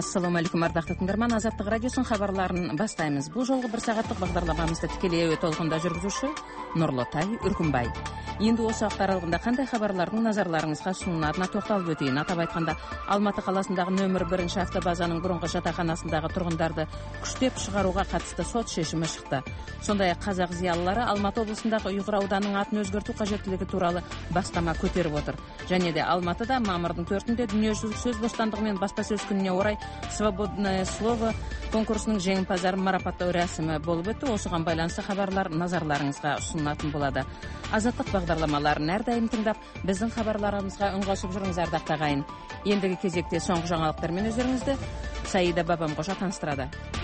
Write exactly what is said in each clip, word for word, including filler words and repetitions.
Ассаламу алейкум, ардактуу тыңдарман. Азаттык радиосунун кабарларын бастайбыз. Бул жолку бир сагаттык багдарламабызды тикелей өтө толкунда жүргүзүүчү Нурлутай Үркүнбай. Энд осы убакыт аралыгында кандай кабарлардын назарларыңызга сунуларына токтолуп өтөйүн. Атап айтканда, Алматы каласындагы нөмүр биринчи автобазанын мурунку жатаканасындагы тургундарды күчтөп чыгарууга катысты сот чечими чыкты. Сондай эле казак зыялылары Алматы облусундагы Уйгур ауданынын атын өзгөртүү кажеттүүлүгү тууралуу бастама көтөрүп отур. Және де Алматыда мамырдын төртүндө дүнүйөжүзүлүк сөз бостандыгы менен баспасөз күнүнө орай «Свободное слово» конкурсунун жеңимпаздарын марапаттоо рәсими болуп өттү. Осуга байланыштуу кабарлар назарларыңызга сунулатын болот. Азаттык багдарламаларын ар дайым тыңдап, биздин кабарларыбызга үн кошуп жүрүңүз, ардактуу агайын. Эндиги кезекте соңку жаңалыктар менен өздөрүңүздү Саида бабам кошо таныстырады.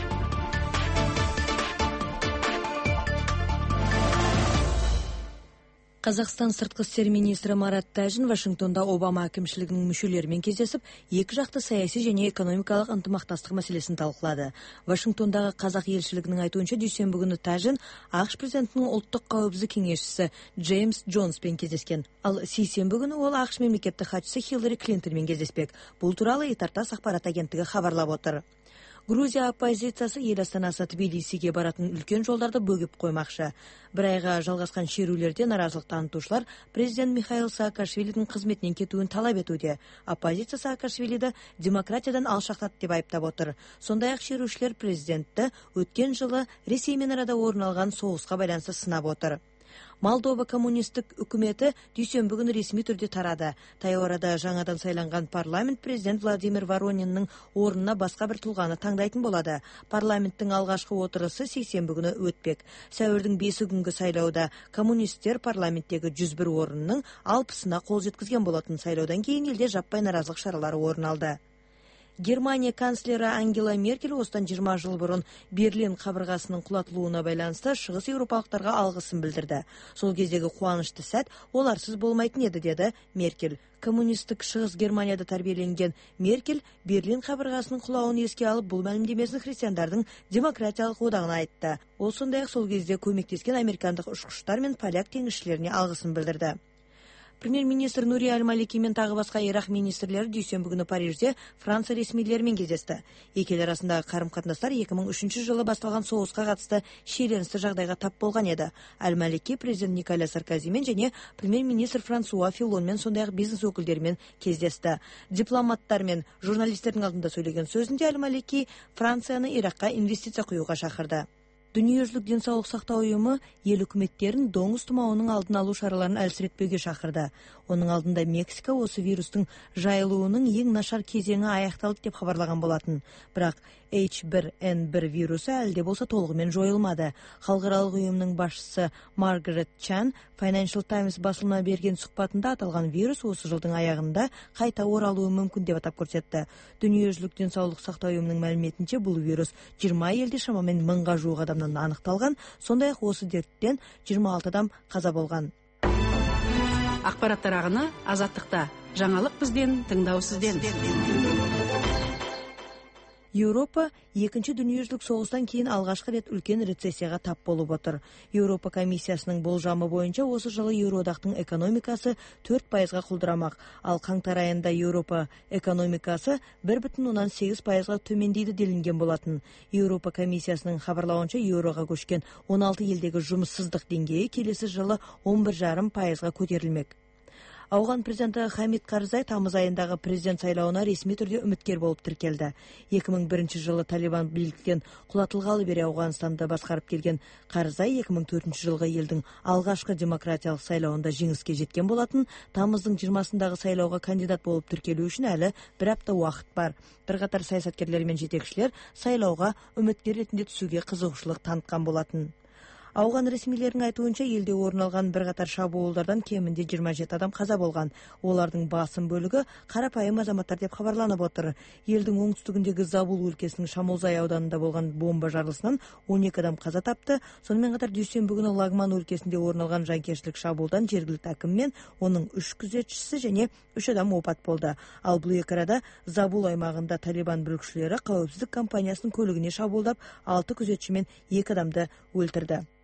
Казакстан сырткы иштер министри Марат Тажин Вашингтонда Обама акимчилигинин мүчөлөрү менен кездесип, эки жакты саясий жана экономикалык ынтымактастык маселесин талкуулады. Вашингтондагы казак элчилигинин айтуунча, дүйшөмбү күнү Тажин АКШ президентинин улуттук коопсуздук кеңешчиси Джеймс Джонс менен кездескен. Ал сейсенби күнү ол АКШ мамлекеттик катчысы Хиллари Клинтон менен кездеспек. Бул тууралуу Итартас акпарат агенттиги кабарлап отур. Грузия оппозициясы эл астанасы Тбилисиге баратын үлкөн жолдарды бөгүп коймакчы. Бир айга жалгаскан шерүүлөрдө наразылык танытуучулар президент Михаил Саакашвилидин кызметинен кетүүн талап этүүдө. Оппозиция Саакашвилиди демократиядан алшактат деп айыптап отур. Сондай эле шерүүчүлөр президентти өткөн жылы Ресей менен арада орун алган согуска байланыштуу сынап отур. Молдова коммунисттик өкмөтү дүйшөмбү күнү ресми түрдө тарады. Таяу арада жаңадан сайланган парламент президент Владимир Ворониннин ордуна башка бир тулганы таңдайтын болот. Парламенттин алгачкы отурусу сейсенби күнү өтпек. Сәуірдүн беши күнгү сайлоодо коммунисттер парламенттеги жүз бир оруннун алпысына кол жеткизген болотун. Сайлоодон кийин элде жаппай наразылык шаралары орун алды. Германия канцлери Ангела Меркель осыдан жыйырма жыл бурун Берлин кабыргасынын кулатылууна байланыштуу чыгыс европалыктарга алгысын билдирди. Сол кездеги кубанычтуу сәт оларсыз болмайтын эди, деди Меркель. Коммунисттик чыгыс Германияда тарбиеленген Меркель Берлин кабыргасынын кулауун эске алып, бул маалимдемесин христиандардын демократиялык одагына айтты. Ол сондай эле сол кезде көмөктескен американдык учкучтар менен поляк теңишчилерине алгысын билдирди. Премьер-министр Нури Аль-Малики мен тагы башка Ирак министрлери дүйшөмбү күнү Парижде Франция ресмилери менен кездешти. Эки эл арасындагы карым-катнаштар эки миң үчүнчү жылы башталган согуска катысты шиеленистүү жагдайга тап болгон эди. Аль-Малики президент Николя Саркози менен жана премьер-министр Франсуа Филон менен, сондай эле бизнес өкүлдөрү менен кездешти. Дипломаттар менен журналисттердин алдында сөйлөгөн сөзүндө Аль-Малики Францияны Иракка инвестиция куюуга чакырды. Дүниежүзүлүк ден соолук сактоо уюму эл өкмөттерин доңуз тумоонун алдын алуу чараларын алсиретпөөгө чакырды. Онун алдында Мексика осы вирустун жайылуунун эң нашар кезеңи аякталды деп кабарлаган болотун. Бирок эйч бир эн бир вирусу әлде болсо толугу менен жоюлмады. Халкыралык уюмдун башчысы Маргарет Чан Financial Times басылымына берген сухбатында аталган вирус осы жылдын аягында кайта оралуу мүмкүн деп атап көрсөттү. Дүниежүзүлүк ден соолук сактоо уюмунун маалиметинче, бул вирус жыйырма элде шамамен мыңга жуук адамдан аныкталган. Сондай эле осы дерттен жыйырма алты адам каза болгон. Акпараттар агыны Азаттыкта. Жаңалык бизден, тыңдоо сизден. Европа экинчи дүниежүзүлүк согуштан кийин алгачкы рет үлкен рецессияга тап болуп отур. Европа комиссиясынын болжамы боюнча осы жылы Евродактын экономикасы төрт пайызга кулдурамак. Ал каңтар айында Европа экономикасы бир бүтүн ондон сегиз пайызга төмөндейди делинген болотун. Европа комиссиясынын кабарлауынча, еврого көчкөн он алты элдеги жумуссуздук деңгээи келесі жылы он бир жарым пайызга көтөрүлмек. Ауган президенти Хамид Карзай тамыз айындагы президент сайлауына ресми түрдө үмүткер болуп тиркелди. эки миң биринчи жылы Талибан бийликтен кулатылгалы бери Ауганстанды башкарып келген Карзай эки миң төртүнчү жылғы элдин алгачкы демократиялык сайлауында жеңиске жеткен болотун. Тамыздын жыйырмасындагы сайлоого кандидат болуп тиркелүү үчүн әлі бир апта убакыт бар. Бир катар саясаткерлер менен жетекчилер сайлоого үмүткер ретинде түсүүгө кызыгуучулук таныткан болотун. Ауган ресмилеринин айтуунча, элде орун алган бир катар шабуулдардан кеминде жыйырма жети адам каза болгон. Олардын басым бөлүгү карапайым азаматтар деп кабарланып отур. Элдин оңтүстүгүндөгү Забул өлкесинин Шамулзай ауданында болгон бомба жарылышынан он эки адам каза тапты. Сонун катар дүйшөмбү күнү Лагман өлкесинде орун алган жанкечтилик шабуулдан жергиликтүү аким мен онун үч күзөтчүсү жана үч адам опат болду. Ал бул эки арада Забул аймагында Талибан бүлүкчүлөрү коопсуздук компаниясынын көлүгүнө шабуулдап, алты күзөтчү мен эки адамды өлтүрдү.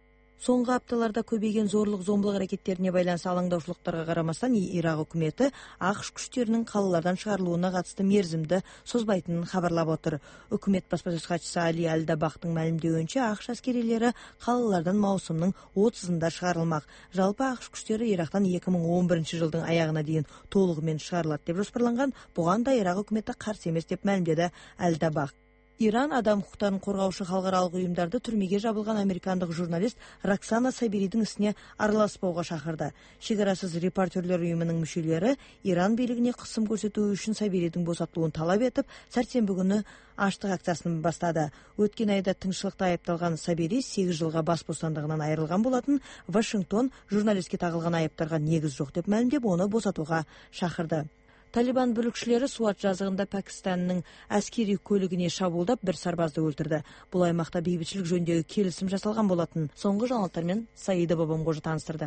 Соңғы апталарда көбейген зорлық-зомбылық әрекеттеріне байланысты алаңдаушылықтарға қарамастан Ирак үкіметі ақш күштерінің қалалардан шығарылуына қатысты мерзімді созбайтынын хабарлап отыр. Үкімет баспасөз хатшысы Али Аль-Дабахтың мәлімдеуінше ақш әскерилері қалалардан маусымның отызында шығарылмақ. Жалпы ақш күштері Ирактан екі мың он бірінші жылдың аяғына дейін толығымен шығарылады деп жоспарланған. Бұған да Ирак үкіметі қарсы емес деп мәлімдеді Аль-Дабах. Иран адам құқықтарын қорғаушы халықаралық ұйымдарды түрмеге жабылған американдық журналист Роксана Сабиридің ісіне араласпауға шақырды. Шекарасыз репортерлер ұйымының мүшелері Иран билігіне қысым көрсету үшін Сабиридің босатылуын талап етіп, сәрсенбі күні аштық акциясын бастады. Өткен айда тыңшылықта айыпталған Сабири сегіз жылға бас бостандығынан айырылған болатын. Вашингтон журналистке тағылған айыптарға негіз жоқ деп мәлімдеп, оны босатуға шақырды. Талибан бүлікшілері Суат жазығында Пәкістанның әскери көлігіне шабуылдап бір сарбазды өлтірді. Бұл аймақта бейбітшілік жөніндегі келісім жасалған болатын. Соңғы жаңалықтармен Саида Бабамқожа таныстырды.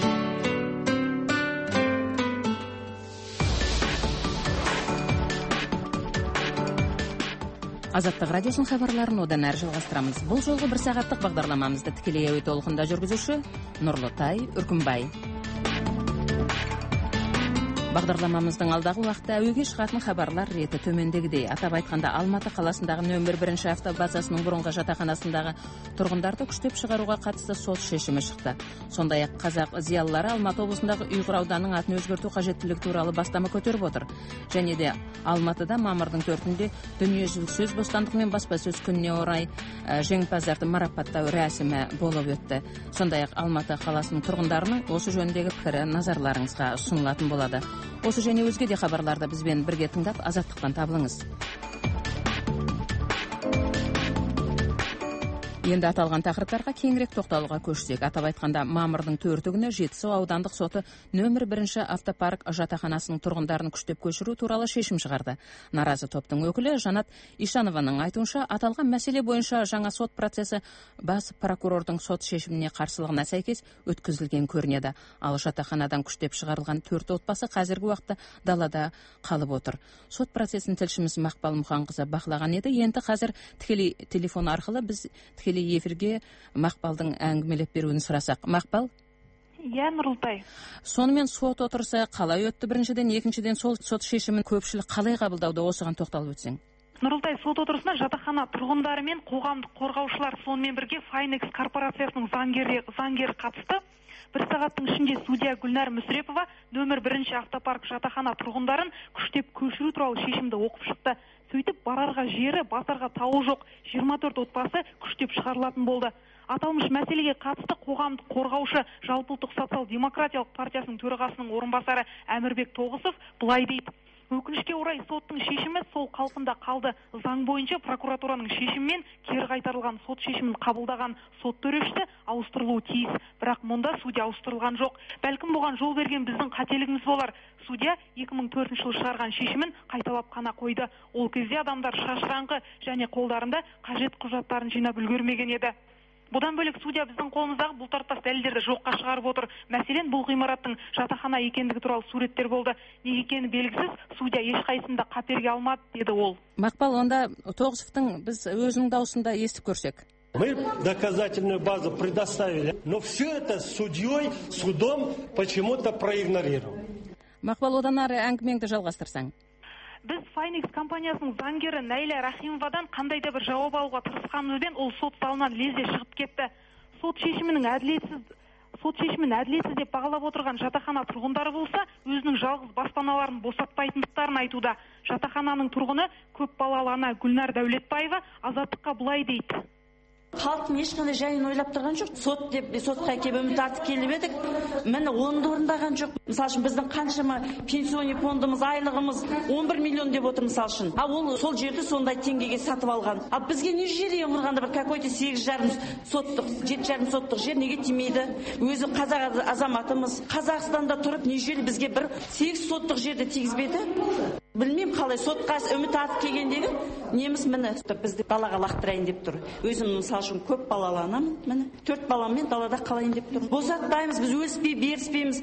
Азаттық радиосын хабарларын одан әрі жалғастырамыз. Бұл жолғы бір сағаттық бағдарламамызды тікелей әуе толқында жүргізуші Нұрлытай Үркімбай. Бағдарламамыздың алдағы уақытта әуеге шығатын хабарлар реті төмендегідей. Атап айтқанда, Алматы қаласындағы нөмір бірінші автобазасының бұрынғы жатақханасындағы тұрғындарды күштеп шығаруға қатысты сот шешімі шықты. Сондай-ақ қазақ зиялылары Алматы облысындағы Ұйғыр ауданының атын өзгерту қажеттілігі туралы бастама көтеріп отыр. Және де Алматыда мамырдың төртінде дүниежүзілік сөз бостандығы мен баспасөз күніне орай жеңімпаздарды марапаттау рәсімі болып өтті. Сондай-ақ Алматы қаласының тұрғындарының осы жөніндегі пікірі назарларыңызға ұсынылатын болады. Осы және өзге де хабарларды бізбен бірге тыңдап, азаттықтан табылыңыз. Енді аталған тақырыптарға кеңірек тоқталуға көшсек. Атап айтқанда, мамырдың төрті күні Жетісу аудандық соты нөмір бірінші автопарк жатақханасының тұрғындарын күштеп көшіру туралы шешім шығарды. Наразы топтың өкілі Жанат Ишанованың айтуынша, аталған мәселе бойынша жаңа сот процесі бас прокурордың сот шешіміне қарсылығына сәйкес өткізілген көрінеді. Ал жатақханадан күштеп шығарылған төрт отбасы қазіргі уақытта далада қалып отыр. Сот процесін тілшіміз Мақпал Мұханқызы бақылаған еді. Енді қазір тікелей телефон арқылы біз тікелей эфирге Мақпалдың әңгімелеп беруін сұрасақ. Мақпал? Иә, Нұрлытай. Сонымен сот отырысы қалай өтті? Біріншіден, екіншіден сол сот шешімін көпшілік қалай қабылдауда, осыған тоқталып өтсең. Нұрлытай, сот отырысына жатақхана тұрғындары мен қоғамдық қорғаушылар, сонымен бірге Файнекс корпорациясының заңгері, заңгері қатысты. Бір сағаттың ішінде судья Гүлнар Мүсірепова нөмір бірінші автопарк жатақхана тұрғындарын күштеп көшіру туралы шешімді оқып шықты. Сөйтіп, барарға жері, басарға тауы жоқ жиырма төрт отбасы күштеп шығарылатын болды. Аталмыш мәселеге қатысты қоғамдық қорғаушы Жалпыұлттық социал-демократиялық партиясының төрағасының орынбасары Әмірбек Тоғысов былай дейді: өкінішке орай соттың шешімі сол қалпында қалды. Заң бойынша прокуратураның шешімімен кері қайтарылған сот шешімін қабылдаған сот төрешісі ауыстырылуы тиіс. Бірақ мұнда судья ауыстырылған жоқ. Бәлкім бұған жол берген біздің қателігіміз болар. Судья екі мың төртінші жылы шығарған шешімін қайталап қана қойды. Ол кезде адамдар шашыраңқы және қолдарында қажет құжаттарын жинап үлгермеген еді. Бұдан бөлек судья біздің қолымыздағы бұлтартпас дәлелдерді жоққа шығарып отыр. Мәселен, бұл ғимараттың жатақхана екендігі туралы суреттер болды. Неге екені белгісіз, судья ешқайсысын да қаперге алмады, деді ол. Мақпал, онда Тоғысовтың біз өзінің даусында естіп көрсек. Мы доказательную базу предоставили, но все это судьей, судом почему-то проигнорировал. Мақпал, одан ары әңгімеңді жалғастырсаң. Біз Файнекс компаниясының заңгері Найля Рахимовадан қандай да бір жауап алуға тырысқанымызбен ол сот залынан лезде шығып кетті. Сот шешімінің әділетсіз сот шешімін әділетсіз деп бағалап отырған жатақхана тұрғындары болса, өзінің жалғыз баспаналарын босатпайтындықтарын айтуда. Жатақхананың тұрғыны көп балалы ана Гүлнар Дәулетбаева Азаттыққа былай дейді: халықтың ешқандай жайын ойлап тұрған жоқ. Сот деп сотқа келіп үміт артып келіп едік. Міне онды орындаған жоқ. Мысалы үшін біздің қаншама пенсионный фондымыз, айлығымыз он бір миллион деп отыр мысалы үшін. А ол сол жерді сондай теңгеге сатып алған. А бізге не жер ең құрғанда бір какой-то сегіз жарым соттық, жеті жарым соттық жер неге тимейді? Өзі қазақ азаматымыз. Қазақстанда тұрып не жер бізге бір сегіз соттық жерді тигізбеді? Білмеймін қалай сотқа үміт артып келгендегі неміз міне бізді балаға лақтырайын деп тұр. Өзім мысалы үшін көп балалы анамын, міне төрт баламмен далада қалайын деп тұр. Босатпаймыз, біз өліспей беріспейміз.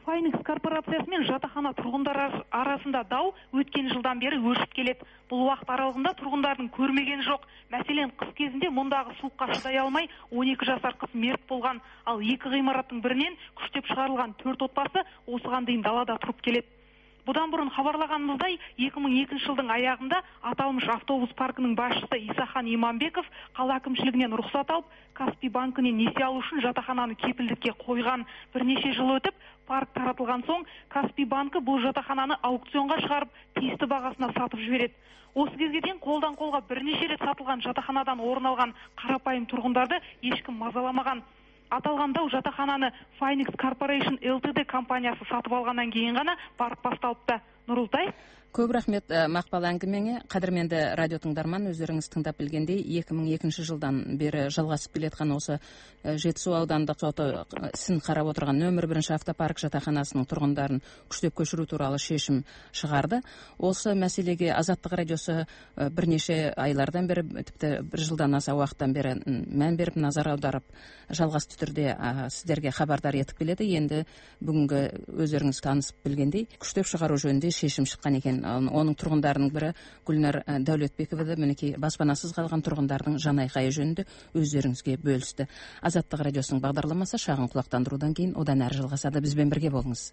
Файнекс корпорациясы мен жатақхана тұрғындары арасында дау өткен жылдан бері өршіп келеді. Бұл уақыт аралығында тұрғындардың көрмеген жоқ. Мәселен, қыс кезінде мұндағы суыққа шыдай алмай он екі жасар қыз мерт болған, ал екі ғимараттың бірінен күштеп шығарылған төрт отбасы осыған дейін далада тұрып келеді. Бұдан бұрын хабарлағанымыздай, екі мың екінші жылдың аяғында аталмыш автобус паркінің басшысы Исахан Иманбеков қала әкімшілігінен рұқсат алып, Каспий банкінен несие алу үшін жатақхананы кепілдікке қойған. Бірнеше жыл өтіп, парк таратылған соң, Каспий банкі бұл жатақхананы аукционға шығарып, тиісті бағасына сатып жібереді. Осы кезге дейін қолдан қолға бірнеше рет сатылған жатақханадан орын алған қарапайым тұрғындарды ешкім мазаламаған. Аталған дау жатақхананы Файнекс Корпорейшн Лтд компаниясы сатып алғаннан кейін ғана барып басталыпты. Нұрылтай? Көп рахмет мақпал әңгімеңе. Қадірменді радио тыңдарман, өздеріңіз тыңдап білгендей, екі мың екінші жылдан бері жалғасып келетқан осы Жетісу аудандық соты ісін қарап отырған нөмір бірінші автопарк жатақханасының тұрғындарын күштеп көшіру туралы шешім шығарды. Осы мәселеге Азаттық радиосы бірнеше айлардан бері, тіпті бір жылдан аса уақыттан бері мән беріп, назар аударып, жалғасты түрде сіздерге хабардар етіп келеді. Енді бүгінгі өздеріңіз танысып білгендей, күштеп шығару жөнінде шешім шыққан екен. Оның тұрғындарының бірі Гүлнар Дәулетбекова да мінекей баспанасыз қалған тұрғындардың жанайқайы жөнінде өздеріңізге бөлісті. Азаттық радиосының бағдарламасы шағын құлақтандырудан кейін одан әрі жалғасады. Бізбен бірге болыңыз.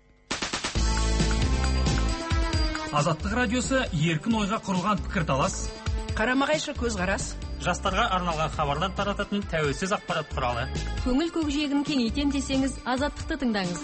Азаттық радиосы еркін ойға құрылған пікірталас, қарама-қайшы көзқарас, жастарға арналған хабарлар тарататын тәуелсіз ақпарат құралы. Көңіл көкжиегін кеңейтем десеңіз, Азаттықты тыңдаңыз.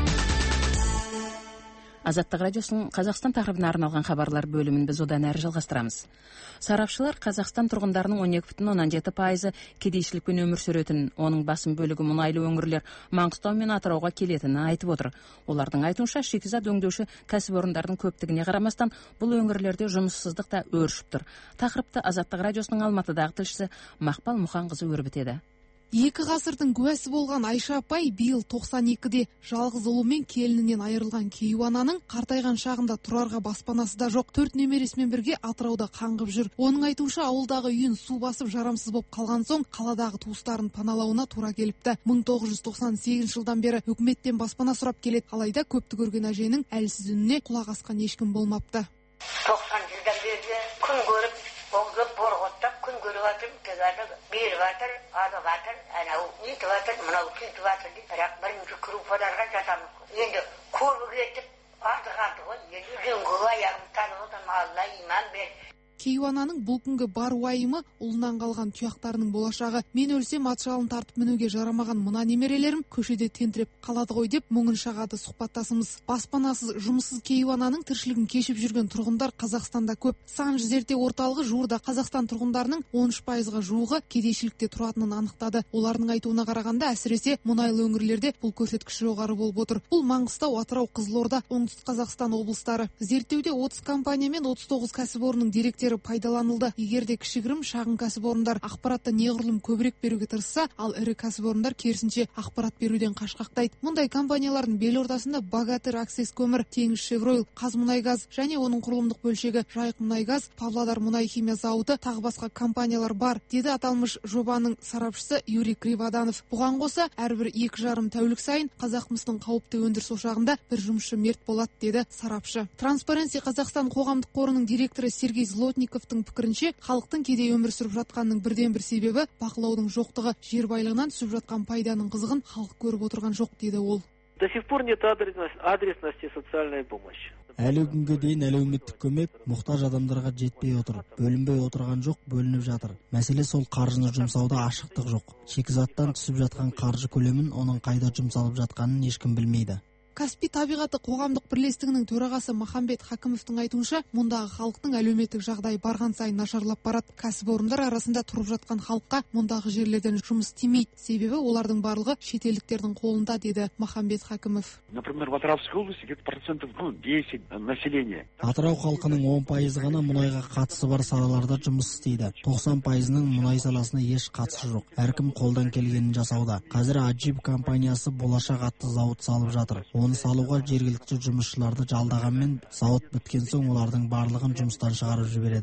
Азаттық радиосының Қазақстан тақырыбына арналған хабарлар бөлімін біз одан әрі жалғастырамыз. Сарапшылар Қазақстан тұрғындарының он екі бүтін оннан жеті пайызы кедейшілікпен өмір сүретін, оның басым бөлігі мұнайлы өңірлер Маңғыстау мен Атырауға келетінін айтып отыр. Олардың айтуынша, шикізат өңдеуші кәсіпорындардың көптігіне қарамастан, бұл өңірлерде жұмыссыздық та өршіп тұр. Тақырыпты Азаттық радиосының Алматыдағы тілшісі Мақпал Мұханқызы өрбітеді. Екі ғасырдың куәсі болған Айша апай биыл тоқсан екіде жалғыз ұлы мен келінінен айырылған кейуананың қартайған шағында тұрарға баспанасы да жоқ. Төрт немересімен бірге Атырауда қаңғып жүр. Оның айтуынша, ауылдағы үйін су басып жарамсыз болып қалған соң, қаладағы туыстарын паналауына тура келіпті. мың тоғыз жүз тоқсан сегізінші жылдан бері үкіметтен баспана сұрап келеді. Алайда көпті көрген әженің әлсіз үніне құлақ асқан ешкім болмапты. тоқсан жылдан бері күн көріп, оңдап борғоттап күн көріп жатыр, тегады беріп жатыр, алып жатыр, анау нетіп жатыр, мынау сөйтіп жатыр дейді. Бірақ бірінші группаларға жатамыз. Енді көбі кетіп артық-артық ғой. Енді үңгі аяғым танып отырмын, Алла иман бер. Кейуананың бұл күнгі бар уайымы ұлынан қалған тұяқтарының болашағы. Мен өлсем ат жалын тартып мінуге жарамаған мына немерелерім көшеде тентіреп қалады ғой деп мұңын шағады сұхбаттасымыз. Баспанасыз, жұмыссыз кейуананың тіршілігін кешіп жүрген тұрғындар Қазақстанда көп. Сан зерттеу орталығы жуырда Қазақстан тұрғындарының он үш пайызға жуығы кедейшілікте тұратынын анықтады. Олардың айтуына қарағанда, әсіресе мұнайлы өңірлерде бұл көрсеткіш жоғары болып отыр. Бұл Маңғыстау, Атырау, Қызылорда, Оңтүстік Қазақстан облыстары. Зерттеуде отыз компания мен отыз тоғыз кәсіпорынның деректері пайдаланылды. Егерде кішігірім шағын кәсіпорындар ақпаратты неғұрлым көбірек беруге тырысса, ал ірі кәсіпорындар керісінше ақпарат беруден қашқақтайды. Мұндай компаниялардың белортасында Богатырь Аксес көмір, Теңіз Шевройл, Қазмұнайгаз және оның құрылымдық бөлшегі Жайық мұнайгаз, Павлодар мұнай химия зауыты тағы басқа компаниялар бар, деді аталмыш жобаның сарапшысы Юрий Криводанов. Бұған қоса, әрбір екі жарым тәулік сайын Қазақмыстың қауіпті өндіріс ошағында бір жұмысшы мерт болады, деді сарапшы. Transparency Қазақстан қоғамдық қорының директоры Сергей Злотниковтың пікірінше, халықтың кедей өмір сүріп жатқанның бірден бір себебі бақылаудың жоқтығы. Жер байлығынан түсіп жатқан пайданың қызығын халық көріп отырған жоқ, деді ол. До сих пор нет адресности социальной помощи. Әлі күнге дейін әлеуметтік көмек мұқтаж адамдарға жетпей отыр. Бөлінбей отырған жоқ, бөлініп жатыр. Мәселе сол қаржыны жұмсауда ашықтық жоқ. Шикізаттан түсіп жатқан қаржы көлемін, оның қайда жұмсалып жатқанын ешкім білмейді. Каспий табиғаты қоғамдық бірлестігінің төрағасы Махамбет Хакимовтың айтуынша, мұндағы халықтың әлеуметтік жағдай барған сайын нашарлап барады. Кәсіпорындар арасында тұрып жатқан халыққа мұндағы жерлерден жұмыс істемейді. Себебі олардың барлығы шетелдіктердің қолында, деді Махамбет Хакимов. Например, в Атыраускай области где-то процентов десять населения. Атырау халқының он пайызы ғана мұнайға қатысы бар салаларда жұмыс істейді. тоқсан пайызының мұнай саласына еш қатысы жоқ. Әркім қолдан келгенін жасауда. Қазір Аджип компаниясы болашақ атты зауыт салып жатыр. Оны салуға жергілікті жұмысшыларды жалдағанмен, зауыт біткен соң олардың барлығын жұмыстан шығарып жібереді.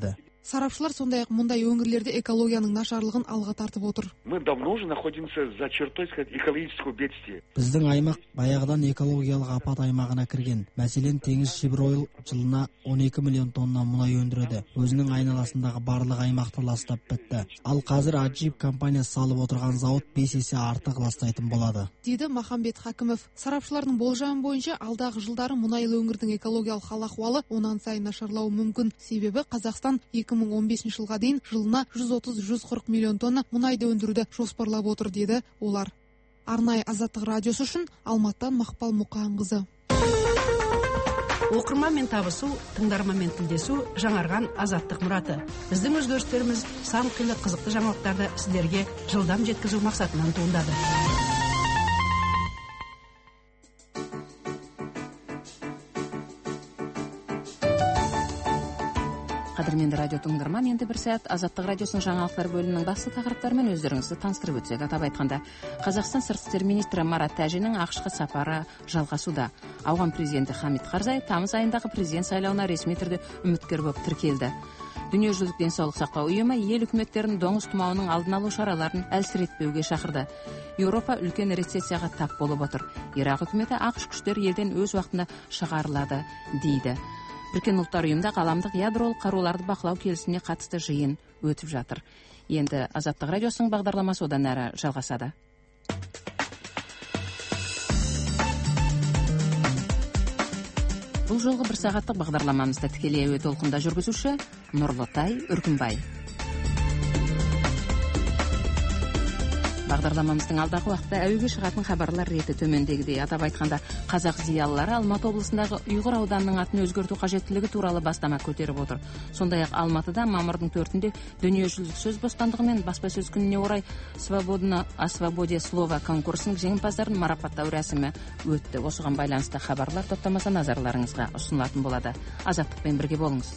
Сарапшылар сондай-ақ мұндай өңірлерде экологияның нашарлығын алға тартып отыр. Мы давно уже находимся за чертой, сказать, экологического бедствия. Біздің аймақ баяғыдан экологиялық апат аймағына кірген. Мәселен, Теңізшевройл жылына он екі миллион тонна мұнай өндіреді. Өзінің айналасындағы барлық аймақты ластап бітті. Ал қазір Аджип компаниясы салып отырған зауыт бес есе артық ластайтын болады, дейді Махамбет Хакимов. Сарапшылардың болжамы бойынша алдағы жылдары мұнайлы өңірдің экологиялық хал ахуалы онан сайын нашарлауы мүмкін. Себебі Қазақстан екі мың он бесінші жылға дейін жылына жүз отыз - жүз қырық миллион тонна мұнайды өндіруді жоспарлап отыр, деді олар. Арнайы Азаттық радиосы үшін Алматыдан Мақпал Мұқанқызы. Оқырманмен табысу, тыңдарманмен тілдесу жаңарған Азаттық мұраты. Біздің өзгерістеріміз сан қилы қызықты жаңалықтарды сіздерге жылдам жеткізу мақсатынан туындады. Қадірменді радио тыңдарман, енді бір сәт Азаттық радиосының жаңалықтар бөлімінің басты тақырыптарымен өздеріңізді таныстырып өтсек. Атап айтқанда, Қазақстан сыртқы істер министрі Марат Тәжиннің ақш-қа сапары жалғасуда. Ауған президенті Хамид Қарзай тамыз айындағы президент сайлауына ресми түрде үміткер болып тіркелді. Дүниежүзілік денсаулық сақтау ұйымы ел үкіметтерін доңыз тұмауының алдын алу шараларын әлсіретпеуге шақырды. Еуропа үлкен рецессияға тап болып отыр. Ирақ үкіметі ақш күштері елден өз уақытында шығарылады дейді. Біріккен ұлттар ұйымында ғаламдық ядролық қаруларды бақылау келісіміне қатысты жиын өтіп жатыр. Енді Азаттық радиосының бағдарламасы одан әрі жалғасады. Бұл жолғы бір сағаттық бағдарламамызды тікелей әуе толқында жүргізуші Нұрлытай Үркімбай. Бағдарламамыздың алдағы уақытта әуеге шығатын хабарлар реті төмендегідей. Атап айтқанда, қазақ зиялылары Алматы облысындағы Ұйғыр ауданының атын өзгерту қажеттілігі туралы бастама көтеріп отыр. Сондай-ақ Алматыда мамырдың төртінде дүниежүзілік сөз бостандығы мен баспасөз күніне орай «Свободно о свободе слова» конкурсының жеңімпаздарын марапаттау рәсімі өтті. Осыған байланысты хабарлар топтамасы назарларыңызға ұсынылатын болады. Азаттықпен бірге болыңыз.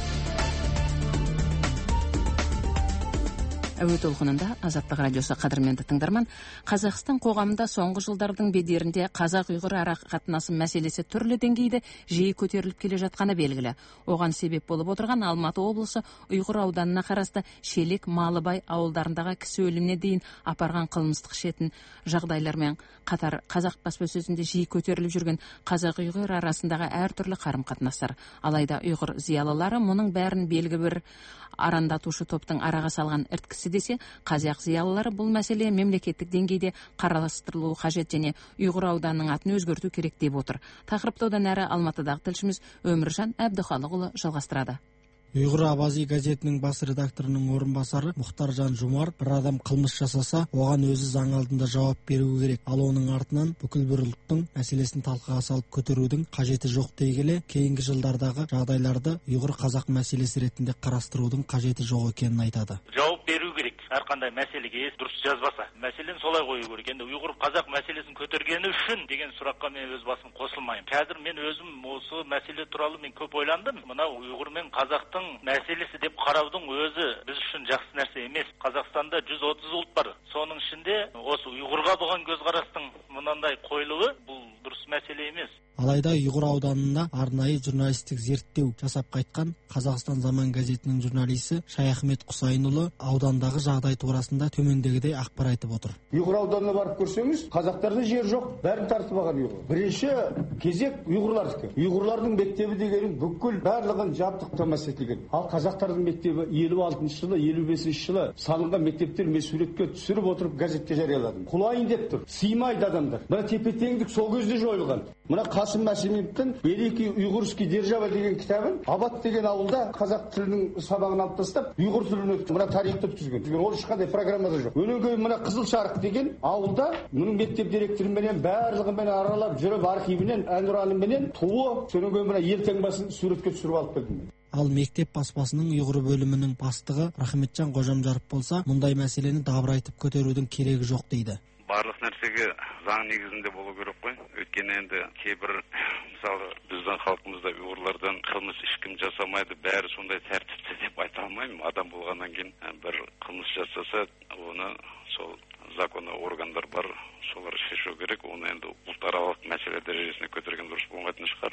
Әуе толқынында Азаттық радиосы. Қадірменді тыңдарман, Қазақстан қоғамында соңғы жылдардың бедерінде қазақ-ұйғыр ара қатынасы мәселесі түрлі деңгейде жиі көтеріліп келе жатқаны белгілі. Оған себеп болып отырған Алматы облысы Ұйғыр ауданына қарасты Шелек, Малыбай ауылдарындағы кісі өліміне дейін апарған қылмыстық шетін жағдайлармен қатар қазақ баспасөзінде жиі көтеріліп жүрген қазақ-ұйғыр арасындағы әртүрлі қарым-қатынастар. Алайда ұйғыр зиялылары мұның бәрін белгі бір арандатушы топтың араға салған ірткісі десе, қазақ зиялылары бұл мәселе мемлекеттік деңгейде қарастырылуы қажет және Ұйғыр ауданының атын өзгерту керек деп отыр. Тақырыпты одан әрі Алматыдағы тілшіміз Өміржан Әбдіхалықұлы жалғастырады. Ұйғыр Абази газетінің бас редакторының орынбасары Мұхтаржан Жұмар, бір адам қылмыс жасаса, оған өзі заң алдында жауап беруі керек. Ал оның артынан бүкіл бір ұлттың мәселесін талқыға салып көтерудің қажеті жоқ дей келе, кейінгі жылдардағы жағдайларды ұйғыр қазақ мәселесі ретінде қарастырудың қажеті жоқ екенін айтады. Жауап беру керек. Әрқандай мәселеге дұрыс жазбаса. Мәселен солай қою керек. Енді ұйғыр қазақ мәселесін көтергені үшін деген сұраққа мен өз басым қосылмаймын. Қазір мен өзім осы мәселе туралы мен көп ойландым. Мына ұйғыр мен қазақтың мәселесі деп қараудың өзі біз үшін жақсы нәрсе емес. Қазақстанда жүз отыз ұлт бар. Соның ішінде осы ұйғырға болған көзқарастың мынандай қойылуы бұл дұрыс мәселе емес. Алайда Ұйғыр ауданында арнайы журналистік зерттеу жасап қайтқан Қазақстан Заман газетінің журналисі Шаяхмет Құсайынұлы аудандағы жағдай турасында төмендегідей ақпар айтып отыр. Ұйғыр ауданына барып көрсеңіз, қазақтарда жер жоқ, бәрін тартып алған ұйғыр. Бірінші кезек ұйғырлардікі. Ұйғырлардың мектебі дегенің бүкіл барлығын жабдықтамас етілген. Ал қазақтардың мектебі елу алтыншы жылы, елу бесінші жылы салынған мектептер мен суретке түсіріп отырып газетке жарияладым. Құлайын деп тұр. Сыймайды адамдар. Мына тепе-теңдік сол кезде жойылған. Мына Қасым Мәшімовтің Великий уйғурский держава деген кітабын Абат деген ауылда қазақ тілінің сабағын алып тастап, ұйғыр тілін өтті. Мына тарихты түзген. Ол ешқандай программада жоқ. Өнен кейін мына Қызыл Шарық деген ауылда мұның мектеп директорыменен барлығымен аралап жүріп архивінен әнұранымен туы, сонан кейін мына ел таңбасын суретке түсіріп алып келдім. Ал мектеп баспасының ұйғыр бөлімінің бастығы Рахметжан Қожамжаров болса, мұндай мәселені дабырайтып көтерудің керегі жоқ дейді. Барлық нәрсеге заң негізінде болу керек қой. Өйткені енді кейбір мысалы біздің халқымызда ұйғырлардан қылмыс ешкім жасамайды, бәрі сондай тәртіпті деп айта алмаймын. Адам болғаннан кейін бір қылмыс жасаса, оны сол законы органдар бар, солар шешу керек. Оны енді ұлтаралық мәселе дәрежесіне көтерген дұрыс болмайтын шығар.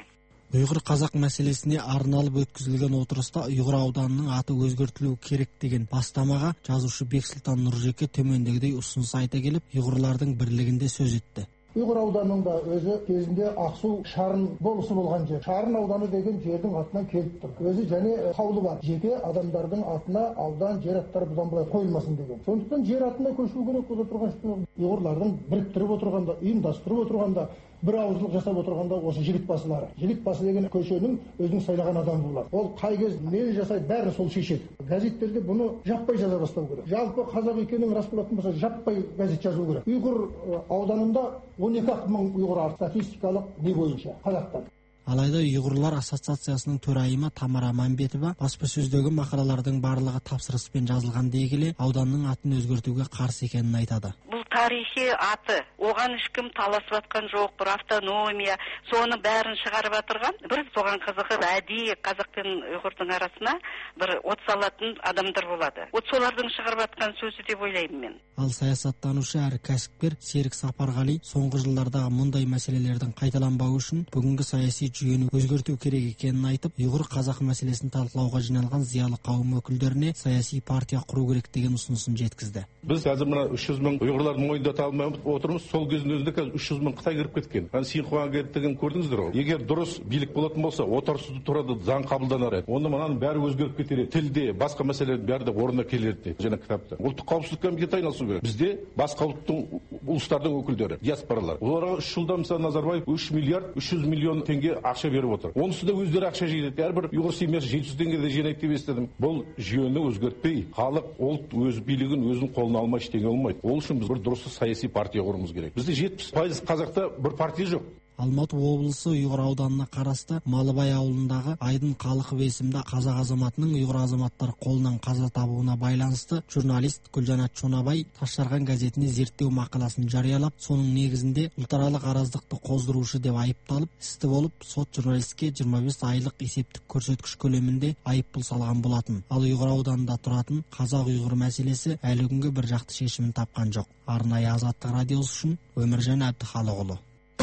Уйғыр қазақ мәселесіне арналып өткізілген отырыста Ұйғыр ауданының аты өзгертілуі керек деген бастамаға жазушы Бексұлтан Нұржеке төмендегідей ұсыныс айта келіп, ұйғырлардың бірлігінде сөз етті. Ұйғыр ауданының да өзі кезінде Ақсу шарын болысы болған жер. Шарын ауданы деген жердің атынан келіп тұр. Өзі және қаулы бар. Жеке адамдардың атына аудан жер аттары бұдан былай қойылмасын деген. Сондықтан жер атына көшу керек болып отырған ұйғырлардың біріктіріп отырғанда, ұйымдастырып отырғанда, бір ауызлық жасап отырғанда осы жігіт басылары. Жігіт басы деген көшенің өзінің сайлаған адамы болады. Ол қай кез не жасайды, бәрі сол шешеді. Газеттерде бұны жаппай жаза бастау керек. Жалпы қазақ екенін рас болатын болса, жаппай газет жазу керек. Ұйғыр ауданында он екі мың ұйғыр статистикалық не бойынша қазақтан. Алайда Ұйғырлар ассоциациясының төрайымы Тамара Мәмбетова баспасөздегі мақалалардың барлығы тапсырыспен жазылған дей келе, ауданның атын өзгертуге қарсы екенін айтады. Бұл тарихи аты, оған ешкім таласып жатқан жоқ, бір автономия, соны бәрін шығарып жатырған. Бір соған қызығып, әдейі қазақ пен ұйғырдың арасына бір от салатын адамдар болады. От солардың шығарып жатқан сөзі деп ойлаймын мен. Ал саясаттанушы әрі кәсіпкер Серік Сапарғали соңғы жылдардағы мұндай мәселелердің қайталанбауы үшін бүгінгі саяси жүйені өзгерту керек екенін айтып, ұйғыр қазақ мәселесін талқылауға жиналған зиялы қауым өкілдеріне саяси партия құру керек деген ұсынысын жеткізді. Біз қазір мына үш жүз мың ұйғырларды мойындата алмай отырмыз. Сол кездің өзінде қазір үш жүз мың Қытай кіріп кеткен. Ана Синхуан кеткенін көрдіңіздер ғой. Егер дұрыс билік болатын болса, отырысты тұрады, заң қабылданар еді. Онда мынаның бәрі өзгеріп кетер еді. Тілде, басқа мәселелердің бәрі де орнына келер еді. Жаңа кітапта. Ұлттық қауіпсіздік комитеті айналысу керек. Бізде басқа ұлттың ұлыстардың өкілдері, диаспоралар. Оларға үш жылда мысалы Назарбаев үш миллиард үш жүз миллион теңге ақша беріп отыр. Онысы да өздері ақша жинайды. Әрбір ұйғыр семьясы жеті жүз теңге де жинайды деп естідім. Бұл жүйені өзгертпей, халық ұлт өз билігін өзінің қолына алмай ештеңе алмайды. Ол үшін біз бір дұрыс саяси партия құруымыз керек. Бізде жетпіс пайыз қазақта бір партия жоқ. Алматы облысы Ұйғыр ауданына қарасты Малыбай ауылындағы Айдын Қалықов есімді қазақ азаматының ұйғыр азаматтар қолынан қаза табуына байланысты журналист Гүлжанат Чонабай Ташжарған газетіне зерттеу мақаласын жариялап, соның негізінде ұлтаралық араздықты қоздырушы деп айыпталып, істі болып, сот журналистке жиырма бес айлық есептік көрсеткіш көлемінде айыппұл салған болатын. Ал Ұйғыр ауданында тұратын қазақ-ұйғыр мәселесі әлі күнге бір жақты шешімін тапқан жоқ. Арнайы Азаттық радиосы үшін Өміржан Әбдіхалықұлы.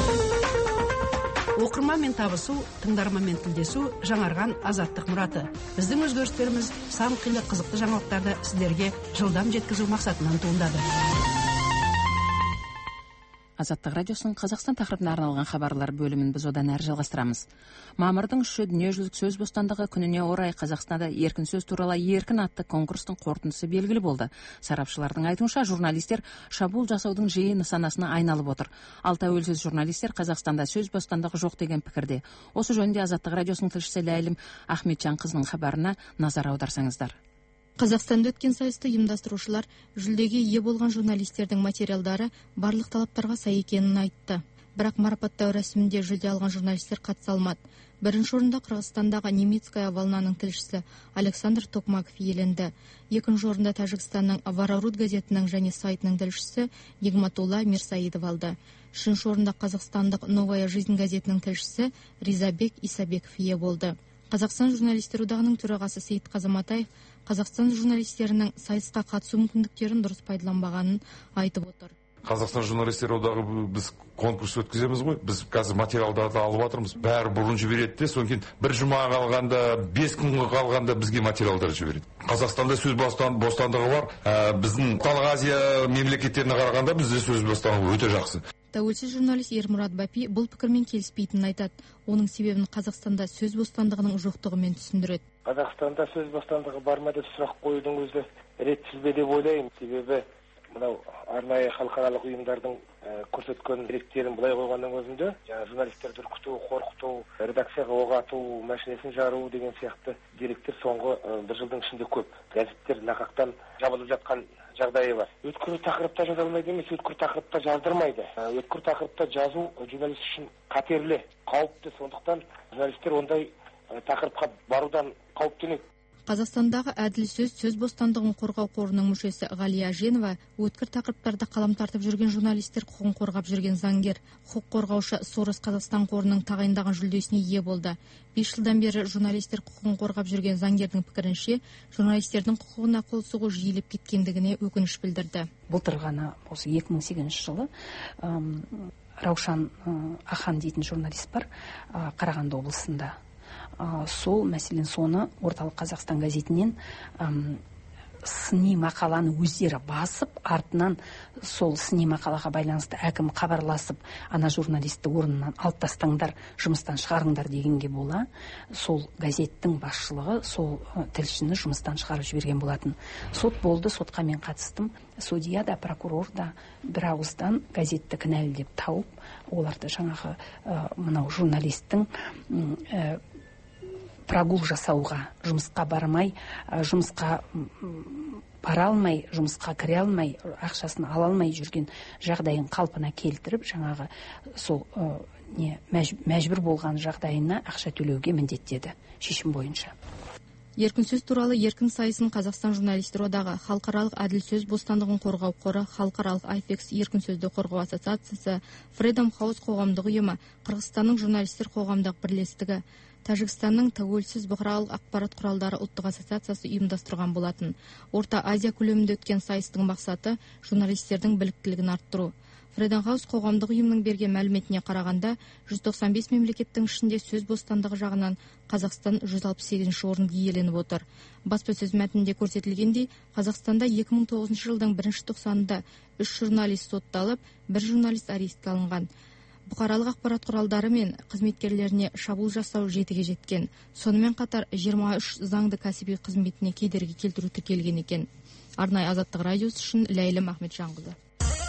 Оқырманмен табысу, тыңдарманмен тілдесу жаңарған азаттық мұраты. Біздің өзгерістеріміз сан қилы қызықты жаңалықтарды сіздерге жылдам жеткізу мақсатынан туындады. Азаттық радиосының Қазақстан тақырыбына арналған хабарлар бөлімін біз одан әрі жалғастырамыз. Мамырдың үші дүниежүзілік сөз бостандығы күніне орай Қазақстанда еркін сөз туралы еркін атты конкурстың қорытындысы белгілі болды. Сарапшылардың айтуынша, журналистер шабуыл жасаудың жиі нысанасына айналып отыр. Ал тәуелсіз журналистер Қазақстанда сөз бостандығы жоқ деген пікірде. Осы жөнінде Азаттық радиосының тілшісі Ләйлім Ахметжанқызының хабарына назар аударсаңыздар. Қазақстанда өткен сайысты ұйымдастырушылар жүлдеге ие болған журналистердің материалдары барлық талаптарға сай екенін айтты. Бірақ марапаттау рәсімінде жүлде алған журналистер қатыса алмады. Бірінші орында Қырғызстандағы Немецкая волнаның тілшісі Александр Токмаков иеленді. Екінші орында Тәжікстанның Варарут газетінің және сайтының тілшісі Нигматулла Мирсаидов алды. Үшінші орында қазақстандық Новая жизнь газетінің тілшісі Ризабек Исабеков ие болды. Қазақстан журналистер одағының төрағасы Сейт Қазаматаев Қазақстан журналистерінің сайысқа қатысу мүмкіндіктерін дұрыс пайдаланбағанын айтып отыр. Қазақстан журналистер одағы біз конкурс өткіземіз ғой. Біз қазір материалдарды алып жатырмыз. Бәрі бұрын жібереді де, содан кейін бір жұма қалғанда, бес күнге қалғанда бізге материалдар жібереді. Қазақстанда сөз бостандығы бар. Ә, біздің орталық Азия мемлекеттеріне қарағанда бізде сөз бостандығы өте жақсы. Тәуелсіз журналист Ермұрат Бапи бұл пікірмен келіспейтінін айтады. Оның себебін Қазақстанда сөз бостандығының жоқтығымен түсіндіреді. Қазақстанда сөз бостандығы бар ма деп сұрақ қоюдың өзі ретсіз бе деп ойлаймын. Себебі мынау арнайы халықаралық ұйымдардың көрсеткен деректерін былай қойғанның өзінде, жаңа журналистерді үркіту, қорқыту, редакцияға оқ ату, машинесін жару деген сияқты деректер соңғы бір жылдың ішінде көп. Газеттер нақақтан жабылып жатқан жағдайы бар. Өткір тақырыпта жаза алмайды емес, өткір тақырыпта жаздырмайды. Өткір тақырыпта жазу журналист үшін қатерлі, қауіпті. Сондықтан журналистер ондай тақырыпқа барудан қауіптенеді. Қазақстандағы әділ сөз сөз бостандығын қорғау қорының мүшесі Ғалия Женова өткір тақырыптарда қалам тартып жүрген журналистер құқығын қорғап жүрген заңгер. Құқық қорғаушы Сорос Қазақстан қорының тағайындаған жүлдесіне ие болды. бес жылдан бері журналистер құқығын қорғап жүрген заңгердің пікірінше, журналистердің құқығына қол сұғу жиілеп кеткендігіне өкініш білдірді. Былтыр ғана осы екі мың сегізінші жылы Раушан Ахан дейтін журналист бар, Қарағанды облысында. Сол мәселен соны Орталық Қазақстан газетінен сыни мақаланы өздері басып, артынан сол сыни мақалаға байланысты әкім хабарласып, ана журналистті орнынан алып тастаңдар, жұмыстан шығарыңдар дегенге бола, сол газеттің басшылығы сол тілшіні жұмыстан шығарып жіберген болатын. Сот болды, сотқа мен қатыстым. Судья да, прокурор да бір ауыздан газетті кінәлі деп тауып, оларды жаңағы мынау журналисттің прогул жасауға, жұмысқа бармай, жұмысқа бара алмай, жұмысқа кіре алмай, ақшасын ала алмай жүрген жағдайын қалпына келтіріп, жаңағы сол не мәжбүр болған жағдайына ақша төлеуге міндеттеді шешім бойынша. Еркін сөз туралы еркін сайысын Қазақстан журналистер одағы, халықаралық әділ сөз бостандығын қорғау қоры, халықаралық айфекс еркін сөзді қорғау ассоциациясы, Freedom House қоғамдық ұйымы, Қырғызстанның журналистер қоғамдық бірлестігі, Тәжікстанның тәуелсіз бұқаралық ақпарат құралдары ұлттық ассоциациясы ұйымдастырған болатын. Орта Азия көлемінде өткен сайыстың мақсаты журналистердің біліктілігін арттыру. Freedom House қоғамдық ұйымның берген мәліметіне қарағанда, жүз тоқсан бес мемлекеттің ішінде сөз бостандығы жағынан Қазақстан жүз алпыс сегізінші орынды иеленіп отыр. Баспасөз мәтінінде көрсетілгендей, Қазақстанда екі мың тоғызыншы жылдың бірінші тоқсанында үш журналист сотталып, бір журналист арестке алынған. Бұқаралық ақпарат құралдары мен қызметкерлеріне шабуыл жасау жетіге жеткен. Сонымен қатар жиырма үш заңды кәсіби қызметіне кедергі келтіру тіркелген екен. Арнайы Азаттық радиосы үшін Ләйлім Ахметжанқызы.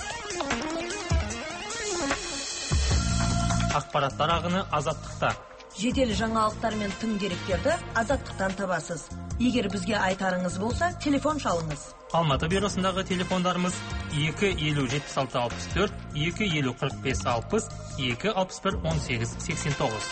Ақпараттар ағыны Азаттықта. Жедел жаңалықтар мен тың деректерді Азаттықтан табасыз. Егер бізге айтарыңыз болса, телефон шалыңыз. Алматы бюросындағы телефондарымыз екі елу жетпіс алты алпыс төрт, екі елу қырық бес алпыс, екі алпыс бір он сегіз сексен тоғыз.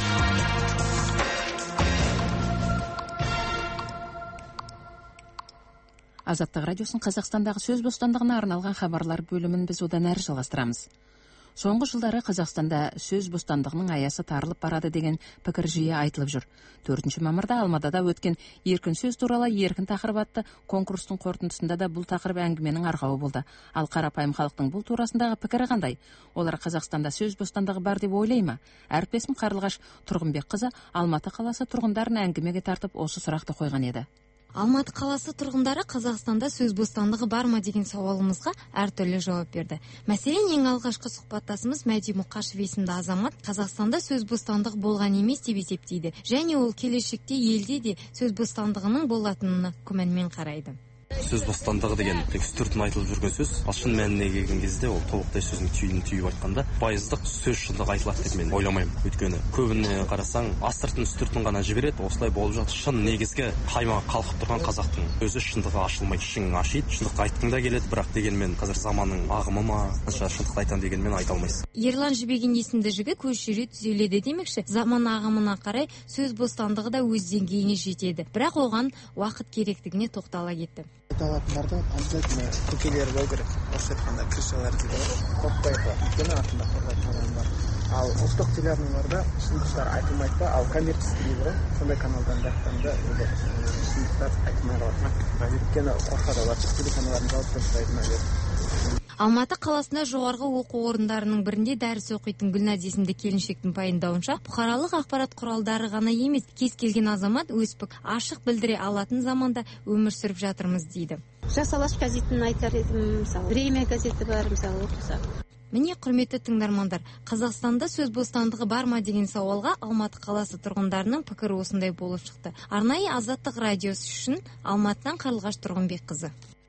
Азаттық радиосын Қазақстандағы сөз бостандығына арналған хабарлар бөлімін біз одан әрі жалғастырамыз. Соңғы жылдары Қазақстанда сөз бостандығының аясы тарылып барады деген пікір жиі айтылып жүр. төртінші мамырда Алматыда өткен еркін сөз туралы еркін тақырып атты конкурстың қорытындысында да бұл тақырып әңгіменің арқауы болды. Ал қарапайым халықтың бұл турасындағы пікірі қандай? Олар Қазақстанда сөз бостандығы бар деп ойлай ма? Әріптесім Қарлығаш Тұрғынбекқызы Алматы қаласы тұрғындарын әңгімеге тартып осы сұрақты қойған еді. Алматы қаласы тұрғындары Қазақстанда сөз бостандығы бар ма деген сауалымызға әртүрлі жауап берді. Мәселен, ең алғашқы сұхбаттасымыз Мәди Мұқашев есімді азамат Қазақстанда сөз бостандығы болған емес деп есептейді. Және ол келешекте елде де сөз бостандығының болатынына күмәнмен қарайды. Сөз бостандығы деген үстіртін айтылып жүрген сөз, ал шын мәніне келген кезде ол толықтай сөздің түйінін түйіп айтқанда пайыздық сөз шындық айтылады деп мен ойламаймын. Өйткені көбіне қарасаң астыртын үстіртін ғана жібереді, осылай болып жатыр. Шын негізгі қаймаға қалқып тұрған қазақтың өзі шындығы ашылмайды, шыңын ашиды, шындықты айтқың да келеді, бірақ дегенмен қазір заманның ағымы ма, қанша шындықты айтам дегенмен айта алмайсың. Ерлан Жібеген есімді жігіт көз жүре түзеледі демекші, заман ағымына қарай сөз бостандығы да өз деңгейіне жетеді. Бірақ оған уақыт керектігіне тоқтала кетті. Айталатындардың обязательно көкелері болу керек. Орысша айтқанда крышалар дейді ғой. Қорықпайды. Өйткені артында қорғайтын адам бар. Ал ұлттық телеарналарда шындықтар айтылмайды да, ал коммерческий дейді ғой. Сондай каналдан айтқанда шындықтар айтылмай қалады. Өйткені қорқады олар телеканаларын жауып тастайды ма. Алматы қаласында жоғарғы оқу орындарының бірінде дәріс оқитын Гүлназ есімді келіншектің пайымдауынша, бұқаралық ақпарат құралдары ғана емес, кез келген азамат өз пікірін ашық білдіре алатын заманда өмір сүріп жатырмыз дейді. Жас алаш газетін айтар едім, мысалы, Время газеті бар, мысалы, оқысақ. Міне, құрметті тыңдармандар, Қазақстанда сөз бостандығы бар ма деген сауалға Алматы қаласы тұрғындарының пікірі осындай болып шықты. Арнайы Азаттық радиосы үшін Алматыдан Қарлығаш Тұрғынбекқызы.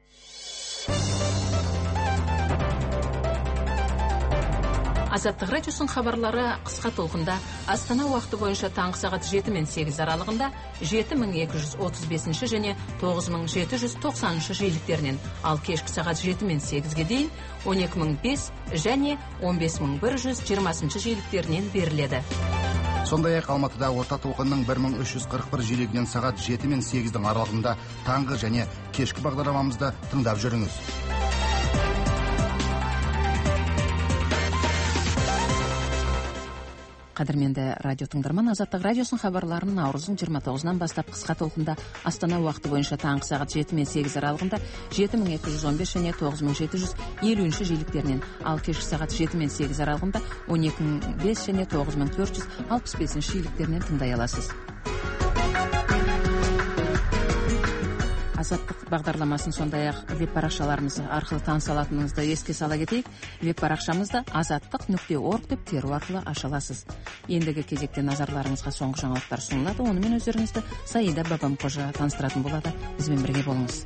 Азаттық радиосын хабарлары қысқа толқында Астана уақыты бойынша таңғы сағат жеті мен сегіз аралығында жеті мың екі жүз отыз бесінші және тоғыз мың жеті жүз тоқсаныншы жиіліктерінен, ал кешкі сағат жеті мен сегізге дейін он екі мың бес және он бес мың бір жүз жиырмасыншы жиіліктерінен беріледі. Сондай-ақ Алматыда орта толқынның бір мың үш жүз қырық бір жиілігінен сағат жеті мен сегіздің аралығында таңғы және кешкі бағдарламамызды тыңдап жүріңіз. Кадырменде радио тыңдарман, Азаттык радиосунун кабарларын наурыздын жыйырма тогузунан баштап кыска толкунда Астана убакыты боюнча таңкы саат жети менен сегиз аралыгында жети миң эки жүз он беш және тогуз миң жети жүз элүүнчү жийликтеринен, ал кечки саат жети менен сегиз аралыгында он эки миң беш және тогуз миң төрт жүз алпыс бешинчи жийликтеринен тыңдай аласыз. Азаттык багдарламасын сондай ак веб баракчаларыбыз аркылуу тааныса алатыныңызды эске сала кетейик. Веб баракчамызда азаттык нүкте орг деп терүү аркылуу аша аласыз. Эндиги кезекте назарларыңызга соңку жаңылыктар сунулат. Ону менен өздөрүңүздү Саида Бабам кожа таныстыратын болот. Биз менен бирге болуңуз.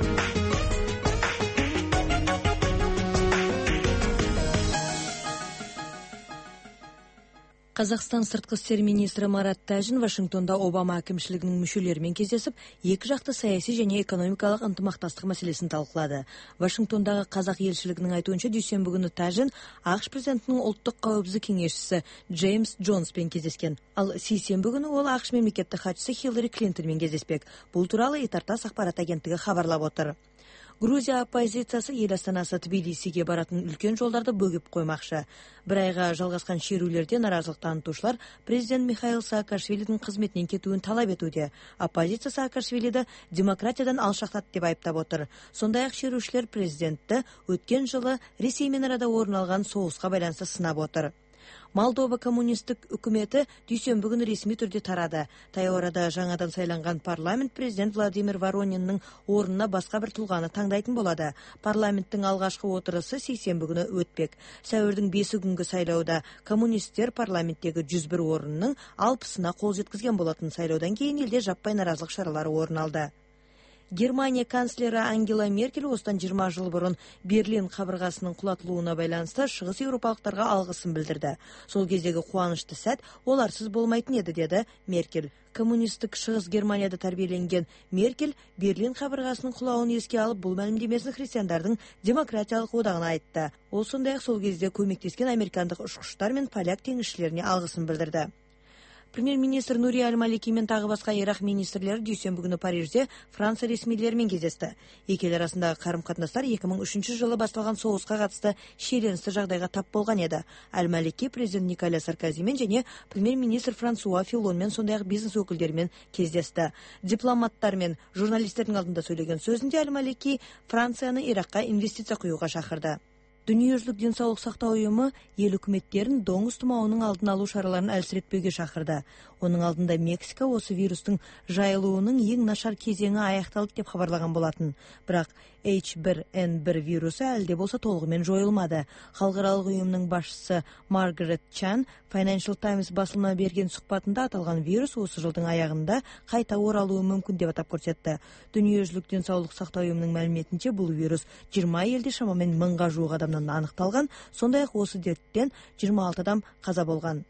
Казакстан сырткы иштер министри Марат Тажин Вашингтонда Обама акимчилигинин мүчөлөрү менен кездешип, эки жакты саясий және экономикалык ынтымактастык маселесин талкуулады. Вашингтондагы казак элчилигинин айтуунча, дүйшөмбү күнү Тажин АКШ президентинин улуттук коопсуздук кеңешчиси Джеймс Джонс менен кездешкен. Ал сейсенбі күнү ол АКШ мемлекеттик катчысы Хиллари Клинтон менен кездешпек. Бул тууралуу Итартас акпарат агенттиги кабарлап отур. Грузия оппозициясы эл астанасы Тбилисиге баратын үлкөн жолдарды бөгүп коймакчы. Бир айга жалгаскан шерүүлөрдө наразылык таанытуучулар президент Михаил Саакашвилидин кызметинен кетүүн талап этүүдө. Оппозиция Саакашвилиди демократиядан алшактат деп айыптап отур. Сондай ак шерүүчүлөр президентти өткөн жылы Ресей менен арада орун алган согуска байланыштуу сынап отур. Молдова коммунисттик өкмөтү дүйшөмбү күнү ресми түрдө тарады. Таяу арада жаңадан сайланган парламент президент Владимир Ворониннин орнуна башка бир тулганы таңдайтын болот. Парламенттин алгачкы отурусу сейсенбі күнү өтпек. Сәуірдүн беши күнгү сайлоодо коммунисттер парламенттеги жүз бир оруннун алпысына кол жеткизген болотун. Сайлоодон кийин элде жаппай наразылык чаралары орун алды. Германия канцлери Ангела Меркель осыдан жыйырма жыл бурун Берлин кабыргасынын кулатылууна байланыштуу чыгыс европалыктарга алгысын билдирди. Сол кездеги кубанычтуу сәт оларсыз болмайтын эди, деди Меркель. Коммунисттик чыгыс Германияда тарбиеленген Меркель Берлин кабыргасынын кулауын эске алып, бул маалимдемесин христиандардын демократиялык одагына айтты. Ол сондай ак сол кезде көмөктескен американдык учкучтар менен поляк теңишчилерине алгысын билдирди. Премьер-министр Нури Аль-Малики мен тагы башка Ирак министрлери дүйшөмбү күнү Парижде Франция ресмилери менен кездешти. Эки эл арасындагы карым-катнаштар эки миң үчүнчү жылы башталган согуска катысты шиелеништүү жагдайга тап болгон эди. Аль-Малики президент Николя Саркози менен және премьер-министр Франсуа Филон менен сондой ак бизнес өкүлдөрү менен кездешти. Дипломаттар менен журналисттердин алдында сүйлөгөн сөзүндө Аль-Малики Францияны Иракка инвестиция куюуга чакырды. Дүниежүзүлүк ден соолук сактоо уюму эл өкмөттерин доңуз тумоонун алдын алуу чараларын алсиретпөөгө чакырды. Онун алдында Мексика осы вирустун жайылуунун эң нашар кезеңи аякталды деп кабарлаган болатын. Бирок эйч бир эн бир вирусу әлде болсо толугу менен жоюлмады. Халкыралык уюмдун башчысы Маргарет Чан Financial Times басылымына берген сухбатында аталган вирус осы жылдын аягында кайта оралуу мүмкүн деп атап көрсөттү. Дүниежүзүлүк ден соолук сактоо уюмунун маалиметинче, бул вирус жыйырма элде шамамен мыңга жуук адамдан аныкталган. Сондай ак осы дерттен жыйырма алты адам каза болгон.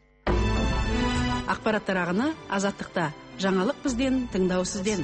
Акпараттар агыны Азаттыкта. Жаңалык бизден, тыңдоо сизден.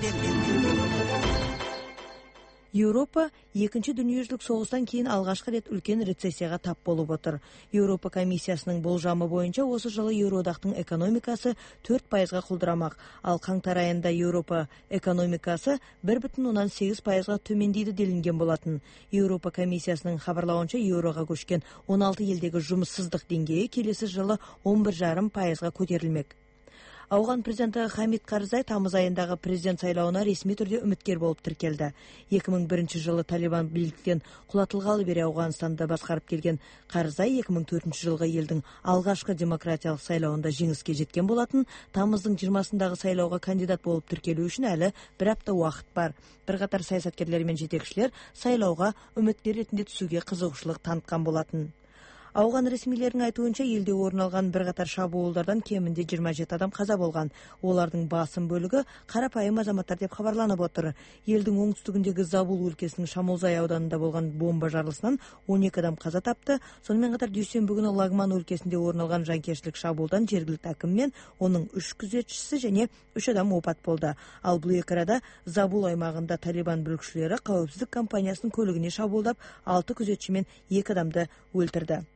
Европа экинчи дүниежүзүлүк согуштан кийин алгачкы рет үлкен рецессияга тап болуп отур. Европа комиссиясынын болжамы боюнча осы жылы Евродактын экономикасы төрт пайызга кулдурамак. Ал каңтар айында Европа экономикасы бир бүтүн ондон сегиз пайызга төмөндейди делинген болатын. Европа комиссиясынын кабарлауынча, еврого көчкөн он алты элдеги жумуссуздук деңгээи келесі жылы он бир жарым пайызга көтерилмек. Ауған президенти Хамид Карзай тамыз айындагы президент сайлауына ресми түрдө үмүткер болуп тиркелди. эки миң биринчи жылы Талибан бийликтен кулатылгалы бери Ауганстанды башкарып келген Карзай эки миң төртүнчү жылгы элдин алгачкы демократиялык сайлауында жеңиске жеткен болатын. Тамыздын жыйырмасындагы сайлоого кандидат болуп тиркелүү үчүн әлі бир апта убакыт бар. Бир катар саясаткерлер мен жетекчилер сайлоого үмүткер ретинде түсүүгө кызыгуучулук таныткан болатын. Ауған ресмилерinin айтуынча, елде орын алған бір қатар шабуылдардан кемінде жыйырма жети адам каза болған. Олардың басым бөлігі карапайым азаматтар деп хабарланып отыр. Елдің оңтүстігіндегі Забул өлкесінің Шамолзай ауданында болған бомба жарылысынан он эки адам каза тапты. Сонымен қатар дүйсенбі күнү Лагман өлкесінде орын алған жанкештілік шабуылдан жергілікті әкім мен оның үч күзетчisi және үч адам опат болды. Ал бұл эки арада Забул аймағында Талибан бүлікшілері қауіпсіздік компаниясының көлігіне шабуылдап алты күзетші мен эки адамды өлтірді.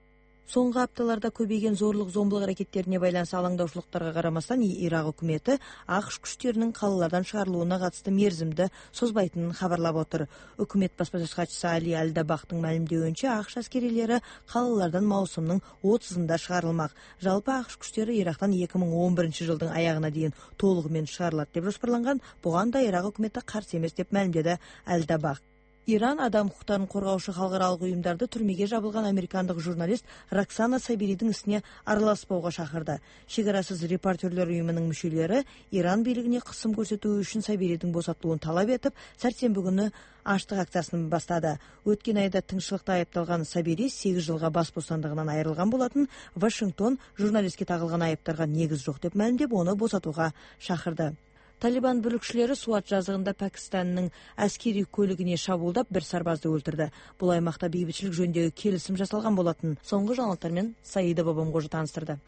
Соңғы апталарда көбейген зорлық зомбылық әрекеттеріне байланысты алаңдаушылықтарға қарамастан Ирак үкіметі ақш күштерінің қалалардан шығарылуына қатысты мерзімді созбайтынын хабарлап отыр. Үкімет баспасөз хатшысы Али Аль-Дабахтың мәлімдеуінше ақш әскерилері қалалардан маусымның отызында шығарылмақ. Жалпы ақш күштері Ирактан екі мың он бірінші жылдың аяғына дейін толығымен шығарылады деп жоспарланған. Бұған да Ирак үкіметі қарсы емес деп мәлімдеді Аль-Дабах. Иран адам құқықтарын қорғаушы халықаралық ұйымдарды түрмеге жабылған американдық журналист Роксана Сабиридің ісіне араласпауға шақырды. Шекарасыз репортерлер ұйымының мүшелері Иран билігіне қысым көрсету үшін Сабиридің босатылуын талап етіп, сәрсенбі күні аштық акциясын бастады. Өткен айда тыңшылықта айыпталған Сабири сегіз жылға бас бостандығынан айырылған болатын. Вашингтон журналистке тағылған айыптарға негіз жоқ деп мәлімдеп, оны босатуға шақырды. Талибан бүлікшілері Суат жазығында Пәкістанның әскери көлігіне шабуылдап бір сарбазды өлтірді. Бұл аймақта бейбітшілік жөніндегі келісім жасалған болатын. Соңғы жаңалықтармен Саида Бабамқожа таныстырды.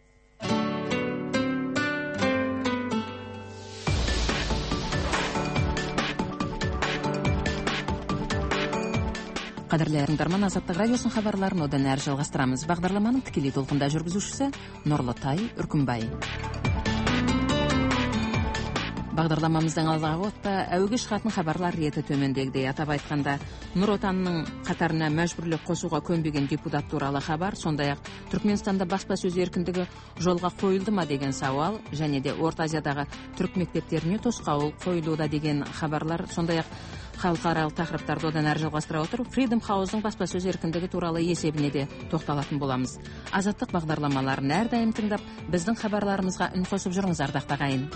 Қадірлі тыңдарман, Азаттық радиосын хабарларын одан әрі жалғастырамыз. Бағдарламаның тікелей толқында жүргізушісі Нұрлытай Үркімбай. Бағдарламамыздың алдағы уақытта әуеге шығатын хабарлар реті төмендегідей. Атап айтқанда, Нұр Отанның қатарына мәжбүрлеп қосуға көнбеген депутат туралы хабар, сондай-ақ Түркменстанда баспасөз еркіндігі жолға қойылды ма деген сауал, және де Орта Азиядағы түрік мектептеріне тосқауыл қойылуда деген хабарлар, сондай-ақ халықаралық тақырыптарды одан әрі жалғастыра отырып, Freedom House-ның баспасөз еркіндігі туралы есебіне де тоқталатын боламыз. Азаттық бағдарламаларын әрдайым тыңдап, біздің хабарларымызға үн қосып жүріңіз, ардақты ағайын.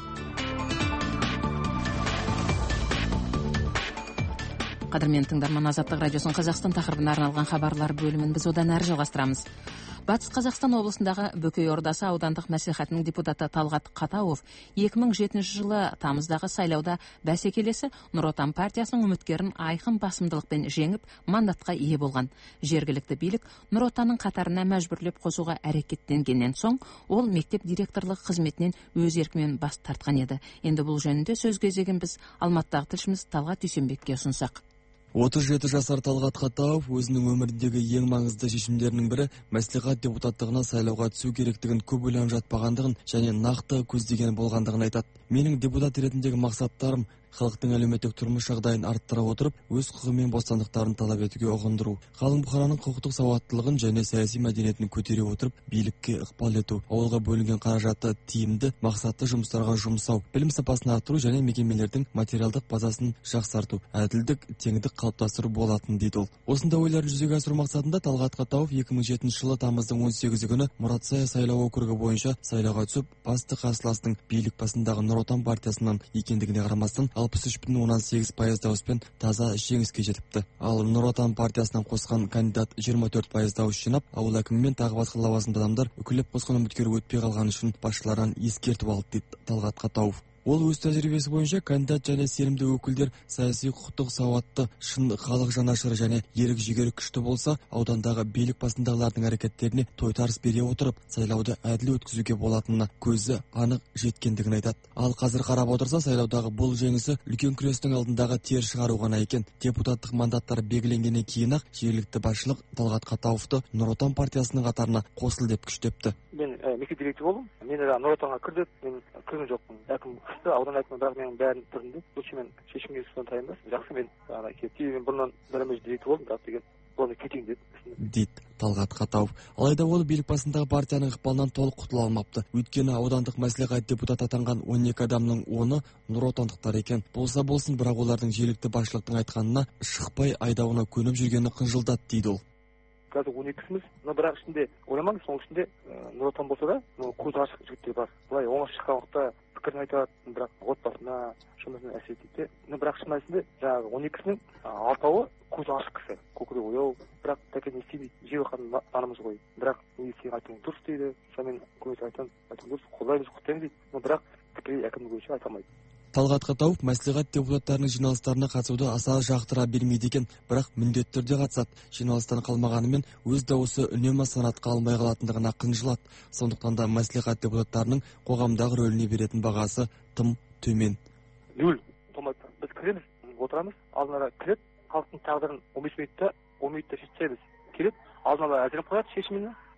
Қадірмен тыңдарман, Азаттық радиосын Қазақстан тақырыбына арналған хабарлар бөлімін біз одан әрі жалғастырамыз. Батыс Қазақстан облысындағы Бөкей Ордасы аудандық мәслихатының депутаты Талғат Қатауов екі мың жетінші жылы тамыздағы сайлауда бәсекелесі Нұр Отан партиясының үміткерін айқын басымдылықпен жеңіп, мандатқа ие болған. Жергілікті билік Нұр Отанның қатарына мәжбүрлеп қосуға әрекеттенгеннен соң, ол мектеп директорлық қызметінен өз еркімен бас тартқан еді. Енді бұл жөнінде сөз кезеген біз Алматыдағы тілшіміз Талғат Дүйсенбекке ұсынсақ. отыз жеті жасар Талғат Қатауов өзінің өміріндегі ең маңызды шешімдерінің бірі мәслихат депутаттығына сайлауға түсу керектігін көп ойланып жатпағандығын және нақты көздеген болғандығын айтады. Менің депутат ретіндегі мақсаттарым халықтың әлеуметтік тұрмыс жағдайын арттыра отырып, өз құқығы мен бостандықтарын талап етуге ұғындыру, қалың бұқараның құқықтық сауаттылығын және саяси мәдениетін көтере отырып, билікке ықпал ету, ауылға бөлінген қаражатты тиімді, мақсатты жұмыстарға жұмсау, білім сапасын арттыру және мекемелердің материалдық базасын жақсарту, әділдік, теңдік қалыптастыру болатын дейді ол. Осында ойларын жүзеге асыру мақсатында Талғат Қатауов екі мың жетінші жылы тамыздың он сегізі күні Мұратсай сайлау округі бойынша сайлауға түсіп, басты қарсыластың билік басындағы Нұр Отан партиясынан екендігіне қарамастан алпыс үш бүтін оннан сегіз пайыз дауыспен таза жеңіске жетіпті. Ал Нұр Отан партиясынан қосқан кандидат жиырма төрт пайыз дауыс жинап, ауыл әкімі мен тағы басқа лауазымды адамдар үкілеп қосқан үміткер өтпей қалғаны үшін басшыларынан ескертіп алды дейді Талғат Қатауов. Ол өз тәжірибесі бойынша кандидат және сенімді өкілдер саяси құқықтық сауатты, шын халық жанашыры және ерік жігері күшті болса, аудандағы билік басындағылардың әрекеттеріне тойтарыс бере отырып, сайлауды әділ өткізуге болатынына көзі анық жеткендігін айтады. Ал қазір қарап отырса, сайлаудағы бұл жеңісі үлкен күрестің алдындағы тер шығару ғана екен. Депутаттық мандаттар белгіленгеннен кейін-ақ жергілікті басшылық Талғат Қатауовты Нұр Отан партиясының қатарына қосыл деп күштепті. Мен мектеп директоры болдым. Мен Нұр Отанға кірдім. Мен кірген жоқпын. Әкім аудан әкімі бірақ менің бәрін тұрдым деп лучше мен шешімге соны тайынбас. Жақсы, мен ана кетті. Мен бұрыннан біріміз директор болдым, бірақ деген оны кетейін деді. Дейді Талғат Қатауов. Алайда ол билік басындағы партияның ықпалынан толық құтыла алмапты. Өйткені аудандық мәслихат депутат атанған он екі адамның оны Нұр Отандықтар екен. Болса болсын, бірақ олардың жергілікті басшылықтың айтқанына шықпай айдауына көніп жүргені қынжылдады дейді ол. Қазір он екісіміз, но бірақ ішінде ойламаңыз, соның ішінде Нұр Отан болса да, көзі ашық жігіттер бар. Былай оңаша шыққан уақытта пікірін айтады, бірақ отбасына, жұмысына әсер етеді. Но бірақ шын мәнісінде жаңағы он екісінің алтауы көзі ашық кісі, көкірегі ояу, бірақ тәке не істемейді, жеп алғанын анымыз ғой. Бірақ неге сен айтуың дұрыс дейді, сонымен көмек айтамын, айтуың дұрыс, қолдаймыз, құттаймыз дейді. Но бірақ тікелей әкімдік бойынша айта алмайды. Талғат Қатауов мәслихат депутаттарының жиналыстарына қатысуды аса жақтыра бермейді екен, бірақ міндетті түрде қатысады. Жиналыстан қалмағанымен өз дауысы үнемі санатқа алмай қалатындығына қынжылады. Сондықтан да мәслихат депутаттарының қоғамдағы рөліне беретін бағасы тым төмен. Нөл толмайды. Біз кіреміз, отырамыз, алдын ала кіреді, халықтың тағдырын он бес минутта, он минутта шешіп тастаймыз. Келеді, алдын ала әзірлеп қояды шешімін,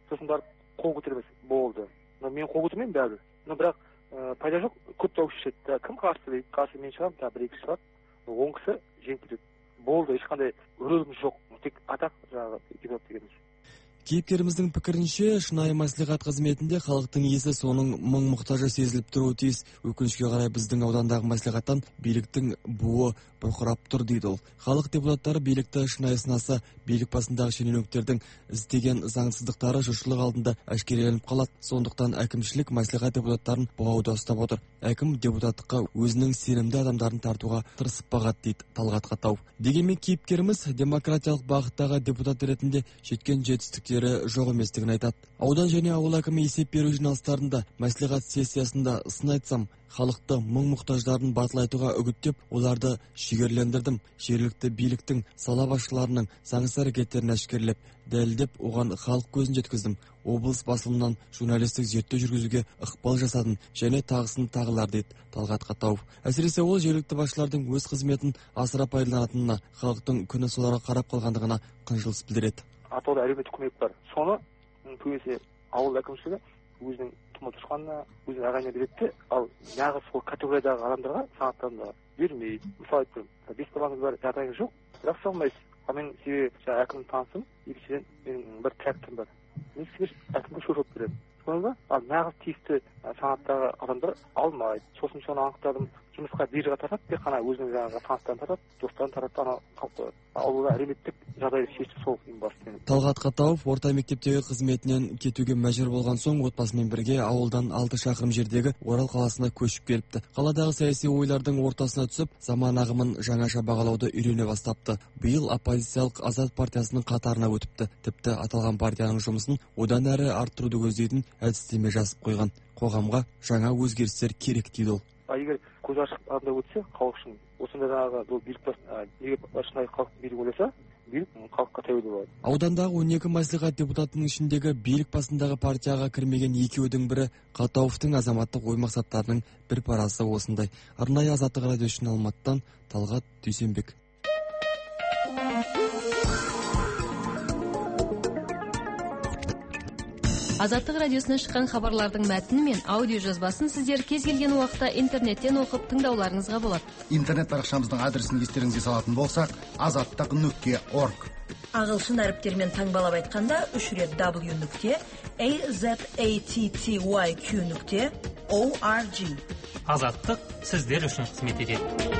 сосын барып қол көтермес болды. Но мен қол көтермеймін бәрібір. Но бірақ пайда жоқ, көп дауыс шешеді. Кім қарсы дейді? Қарсы мен шығамын, тағы бір екі шығады. он кісі жеңіп кетеді. Болды, ешқандай рөліміз жоқ. Тек атақ жаңағы депутат дегеніміз. Кейіпкеріміздің пікірінше, шынайы мәслихат қызметінде халықтың есі соның мұң-мұқтажы сезіліп тұруы тиіс. Өкінішке қарай біздің аудандағы мәслихаттан биліктің буы бұрқырап тұр дейді ол. Халық депутаттары билікті шынайы сынаса, билік басындағы шенеуніктердің істеген заңсыздықтары жұртшылық алдында әшкереленіп қалады. Сондықтан әкімшілік мәслихат депутаттарын бұғауда ұстап отыр. Әкім депутаттыққа өзінің сенімді адамдарын тартуға тырысып бағады дейді Талғат Қатауов. Дегенмен кейіпкеріміз демократиялық бағыттағы депутат ретінде жеткен жетістіктері жоқ еместігін айтады. Аудан және ауыл әкімі есеп беру жиналыстарында, мәслихат сессиясында сын айтсам, халықты мұң-мұқтаждарын батыл айтуға үгіттеп, оларды шегерлендірдім. Жергілікті биліктің сала басшыларының заңсыз әрекеттерін әшкерелеп, дәлелдеп, оған халық көзін жеткіздім. Облыс басылымынан журналистік зерттеу жүргізуге ықпал жасадым және тағысын тағылар дейді Талғат Қатауов. Әсіресе ол жергілікті басшылардың өз қызметін асыра пайдаланатынына, халықтың күні соларға қарап қалғандығына қынжылыс білдіреді. Атаулы әлеуметтік көмек бар. Соны көбінесе ауыл әкімшілігі өзінің тума-туысқанына, өзінің ағайынына береді, ал нағыз сол категориядағы адамдарға санаттарында бермейді. Мысалы айтып тұрмын, бес балаңыз бар, жағдайыңыз жоқ, бірақ салмайсыз. Ал мен себебі жаңа әкімді танысым, екіншіден менің бір трактім бар. Мен сізге әкімге шошып беремін. Сонда ал нағыз тиісті санаттағы адамдар алмайды. Сосын соны анықтадым, жұмысқа биржаға тартады, тек қана өзінің жаңағы таныстарын тартады, достарын тартады, ана қалыпты ауылда әлеуметтік жағдайды шешті сол ең басты. Талғат Қатауов орта мектептегі қызметінен кетуге мәжбүр болған соң отбасымен бірге ауылдан алты шақырым жердегі Орал қаласына көшіп келіпті. Қаладағы саяси ойлардың ортасына түсіп, заман ағымын жаңаша бағалауды үйрене бастапты. Биыл оппозициялық Азат партиясының қатарына өтіпті. Тіпті аталған партияның жұмысын одан әрі арттыруды көздейтін әдістеме жазып қойған. Қоғамға жаңа өзгерістер керек дейді ол. Егер көз ашық адамда өтсе, халық үшін осында жаңағы бұл билік басына неге шынайы халық билік ойласа, билік халыққа тәуелді болады. Аудандағы он екі мәслихат депутатының ішіндегі билік басындағы партияға кірмеген екеудің бірі Қатауовтың азаматтық ой мақсаттарының бір парасы осындай. Арнайы Азаттық радио үшін Алматыдан Талғат Дүйсенбек. Азаттық радиосынан шыққан хабарлардың мәтіні мен аудио жазбасын сіздер кез келген уақытта интернеттен оқып тыңдауларыңызға болады. Интернет парақшамыздың адресін естеріңізге салатын болсақ, азаттық нүкте орг. Ағылшын әріптермен таңбалап айтқанда үш рет w нүкте azatty нүкте org. Азаттық сіздер үшін қызмет етеді.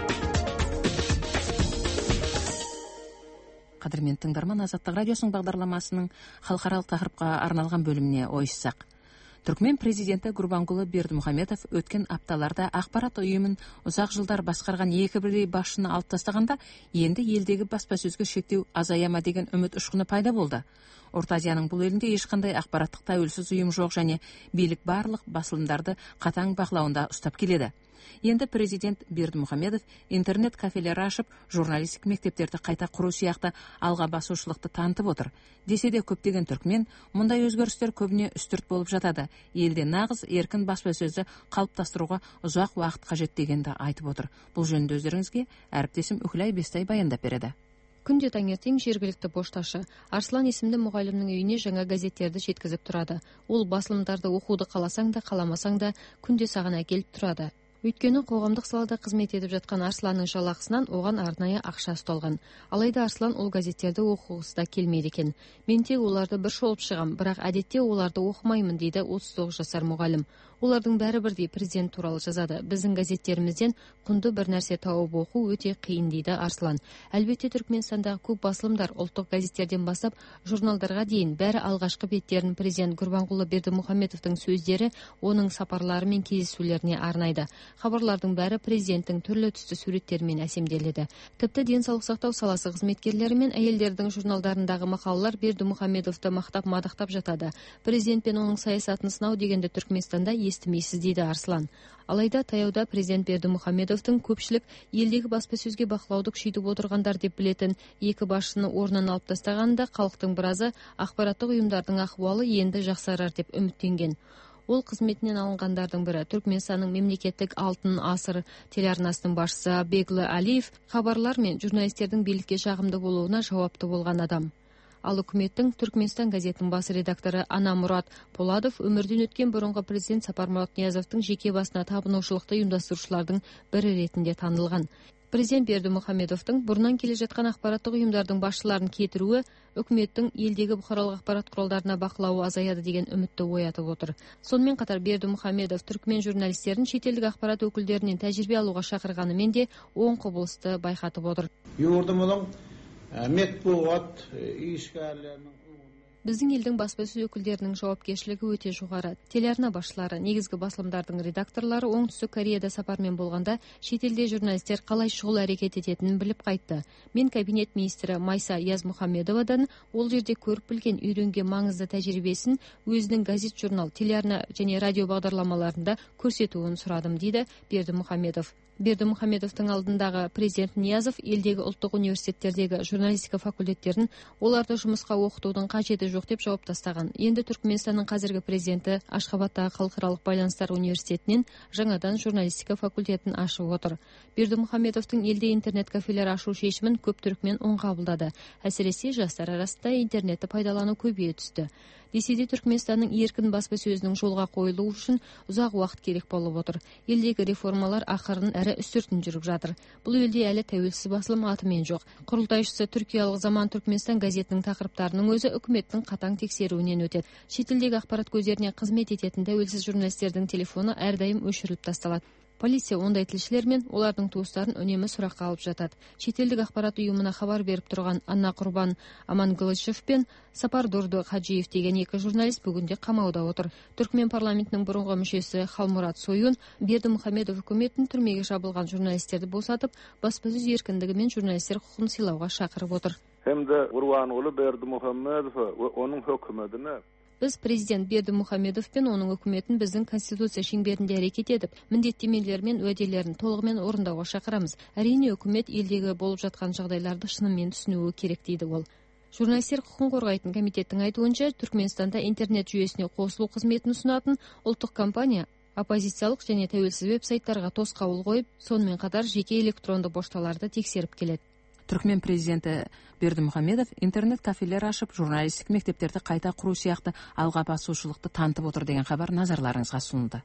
Қадірмен тыңдарман, Азаттық радиосының бағдарламасының халықаралық тақырыпқа арналған бөліміне ойыссақ. Түркмен президенті Гурбангулы Бердімұхамедов өткен апталарда ақпарат ұйымын ұзақ жылдар басқарған екі бірдей басшыны алып тастағанда, енді елдегі баспасөзге шектеу азаяма деген үміт ұшқыны пайда болды. Орта Азияның бұл елінде ешқандай ақпараттық тәуелсіз ұйым жоқ және билік барлық басылымдарды қатаң бақылауында ұстап келеді. Енді президент Бердімұхамедов интернет кафелері ашып, журналистік мектептерді қайта құру сияқты алға басушылықты танытып отыр. Десе де көптеген түркмен мұндай өзгерістер көбіне үстірт болып жатады. Елде нағыз еркін баспасөзді қалыптастыруға ұзақ уақыт қажет дегенді айтып отыр. Бұл жөнінде өздеріңізге әріптесім Үхлай Бестай баяндап береді. Күнде таңертең жергілікті пошташы Арслан есімді мұғалімнің үйіне жаңа газеттерді жеткізіп тұрады. Ол басылымдарды оқуды қаласаң да қаламасаң да күнде саған әкеліп тұрады. Өйткені қоғамдық салада қызмет етіп жатқан Арсланның жалақысынан оған арнайы ақша ұсталған. Алайда Арслан ол газеттерді оқығысы да келмейді екен. Мен тек оларды бір шолып шығам, бірақ әдетте оларды оқымаймын дейді отыз тоғыз жасар мұғалім. Олардың бәрі бірдей президент туралы жазады. Біздің газеттерімізден құнды бір нәрсе тауып оқу өте қиын дейді Арслан. Әлбетте Түркменстандағы көп басылымдар ұлттық газеттерден бастап журналдарға дейін бәрі алғашқы беттерін президент Гурбангулы Бердімұхамедовтың сөздері, оның сапарлары мен кездесулеріне арнайды. Хабарлардың бәрі президенттің түрлі түсті суреттерімен әсемделеді. Тіпті денсаулық сақтау саласы қызметкерлері мен әйелдердің журналдарындағы мақалалар Бердімұхамедовты мақтап мадақтап жатады. Президент пен оның саясатын сынау дегенді Түркменстанда естімейсіз дейді Арслан. Алайда таяуда президент Бердімұхамедовтың көпшілік елдегі баспасөзге бақылауды күшейтіп отырғандар деп білетін екі басшыны орнынан алып тастағанында халықтың біразы ақпараттық ұйымдардың ахуалы енді жақсарар деп үміттенген. Ол қызметінен алынғандардың бірі Түркменстанның мемлекеттік алтын асыр телеарнасының басшысы Беглы Алиев хабарлар мен журналистердің билікке жағымды болуына жауапты болған адам. Ал үкіметтің Түркменстан газетінің бас редакторы Анамұрат Поладов өмірден өткен бұрынғы президент Сапармұрат Ниязовтың жеке басына табынушылықты ұйымдастырушылардың бірі ретінде танылған. Президент Бердімұхамедовтың бұрыннан келе жатқан ақпараттық ұйымдардың басшыларын кетіруі үкіметтің елдегі бұқаралық ақпарат құралдарына бақылауы азаяды деген үмітті оятып отыр. Сонымен қатар Бердімұхамедов түркмен журналистерін шетелдік ақпарат өкілдерінен тәжірибе алуға шақырғанымен де оң құбылысты байқатып отыр. Біздің елдің баспасөз өкілдерінің жауапкершілігі өте жоғары. Телеарна басшылары, негізгі басылымдардың редакторлары оңтүстік Кореяда сапармен болғанда шетелде журналистер қалай шұғыл әрекет ететінін біліп қайтты. Мен кабинет министрі Майса Язмухамедовадан ол жерде көріп білген үйренген маңызды тәжірибесін өзінің газет, журнал, телеарна және радио бағдарламаларында көрсетуін сұрадым, дейді Бердімұхамедов. Бердімұхамедовтың алдындағы президент Ниязов елдегі ұлттық университеттердегі журналистика факультеттерін оларды жұмысқа оқытудың қажеті жоқ деп жауап тастаған. Енді Түркменстанның қазіргі президенті Ашхабадтағы халықаралық байланыстар университетінен жаңадан журналистика факультетін ашып отыр. Бердімұхамедовтың елде интернет кафелер ашу шешімін көп түрікмен оң қабылдады. Әсіресе жастар арасында интернетті пайдалану көбейе түсті. Десе де Түркменстанның еркін баспасөзінің жолға қойылуы үшін ұзақ уақыт керек болып отыр. Елдегі реформалар ақырын әрі үстіртін жүріп жатыр. Бұл елде әлі тәуелсіз басылым атымен жоқ. Құрылтайшысы түркиялық Заман Түркменстан газетінің тақырыптарының өзі үкіметтің қатаң тексеруінен өтеді. Шетелдегі ақпарат көздеріне қызмет ететін тәуелсіз журналистердің телефоны әрдайым өшіріліп тасталады. Полиция ондай тілшілер мен олардың туыстарын үнемі сұраққа алып жатады. Шетелдік ақпарат ұйымына хабар беріп тұрған Анна Құрбан Аманғылышев пен Сапар Дорды Хаджиев деген екі журналист бүгінде қамауда отыр. Түркмен парламентінің бұрынғы мүшесі Халмұрат Сойун Бердімұхамедов үкіметін түрмеге жабылған журналистерді босатып, баспасөз еркіндігі мен журналистер құқығын сыйлауға шақырып отыр. Біз президент Бердімұхамедов пен оның үкіметін біздің конституция шеңберінде әрекет етіп, міндеттемелер мен уәделерін толығымен орындауға шақырамыз. Әрине, үкімет елдегі болып жатқан жағдайларды шынымен түсінуі керек, дейді ол. Журналистер құқығын қорғайтын комитеттің айтуынша, Түркменстанда интернет жүйесіне қосылу қызметін ұсынатын ұлттық компания оппозициялық және тәуелсіз веб-сайттарға тосқауыл қойып, сонымен қатар жеке электронды пошталарды тексеріп келеді. Түркмен президенті Бердімұхамедов интернет кафелер ашып, журналистік мектептерді қайта құру сияқты алға басушылықты танытып отыр деген хабар назарларыңызға ұсынылды.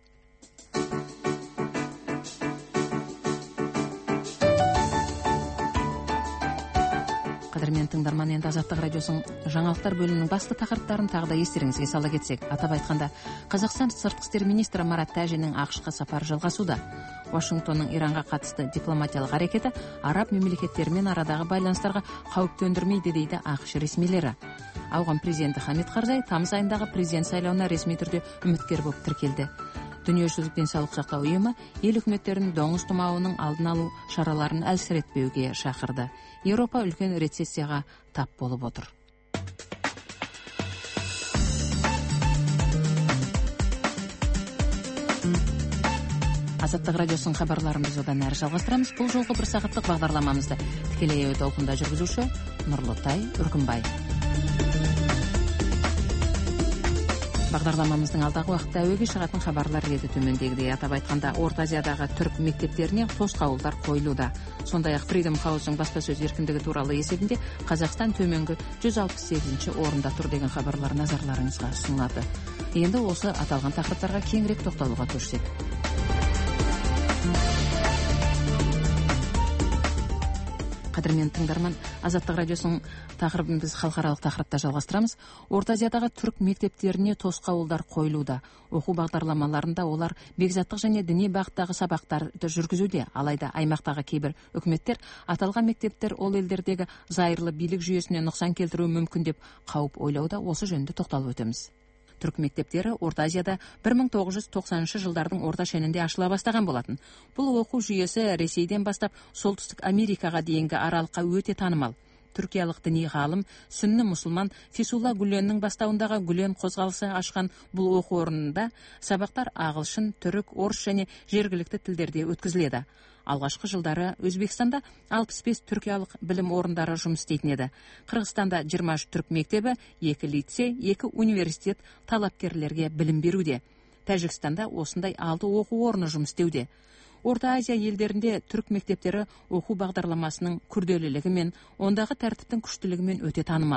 Қадірмен тыңдарман, енді Азаттық радиосының жаңалықтар бөлімінің басты тақырыптарын тағы да естеріңізге сала кетсек, атап айтқанда, Қазақстан сыртқы істер министрі Марат Тәжиннің ақш-қа сапары жалғасуда. Вашингтонның Иранға қатысты дипломатиялық әрекеті араб мемлекеттерімен арадағы байланыстарға қауіп төндірмейді, дейді ақш ресмилері. Ауған президенті Хамид Қарзай тамыз айындағы президент сайлауына ресми түрде үміткер болып тіркелді. Дүниежүзілік денсаулық сақтау ұйымы ел үкіметтерінің доңыз тұмауының алдын алу шараларын әлсіретпеуге шақырды. Еуропа үлкен рецессияға тап болып отыр. Азаттық радиосының хабарларын біз одан әрі жалғастырамыз. Бұл жолғы бір сағаттық бағдарламамызды тікелей әуе толқында жүргізуші Нұрлытай Үркімбай. Бағдарламамыздың алдағы уақытта әуеге шығатын хабарлар реті төмендегідей. Атап айтқанда, Орта Азиядағы түрік мектептеріне тосқауылдар қойылуда. Сондай-ақ Freedom House-ың баспасөз еркіндігі туралы есебінде Қазақстан төменгі жүз алпыс сегізінші орында тұр деген хабарлар назарларыңызға ұсынылады. Енді осы аталған тақырыптарға кеңірек тоқталуға көшсек. Қадірмен тыңдарман, Азаттық радиосының тақырыбын біз халықаралық тақырыпта жалғастырамыз. Орта Азиядағы түрік мектептеріне тосқауылдар қойылуда. Оқу бағдарламаларында олар бекзаттық және діни бағыттағы сабақтарды жүргізуде. Алайда аймақтағы кейбір үкіметтер аталған мектептер ол елдердегі зайырлы билік жүйесіне нұқсан келтіруі мүмкін деп қауіп ойлауда. Осы жөнінде тоқталып өтеміз. Түрік мектептері Орта Азияда бір мың тоғыз жүз тоқсаныншы жылдардың орта шенінде ашыла бастаған болатын. Бұл оқу жүйесі Ресейден бастап Солтүстік Америкаға дейінгі аралыққа өте танымал. Түркиялық діни ғалым, сүнні мұсылман Фисулла Гүленнің бастауындағы Гүлен қозғалысы ашқан бұл оқу орнында сабақтар ағылшын, түрік, орыс және жергілікті тілдерде өткізіледі. Алғашқы жылдары Өзбекстанда алпыс бес түркиялық білім орындары жұмыс істейтін еді. Қырғызстанда жиырма үш түрік мектебі, екі лицей, екі университет талапкерлерге білім беруде. Тәжікстанда осындай алты оқу орны жұмыс істеуде. Орта Азия елдерінде түрік мектептері оқу бағдарламасының күрделілігімен, ондағы тәртіптің күштілігімен өте танымал.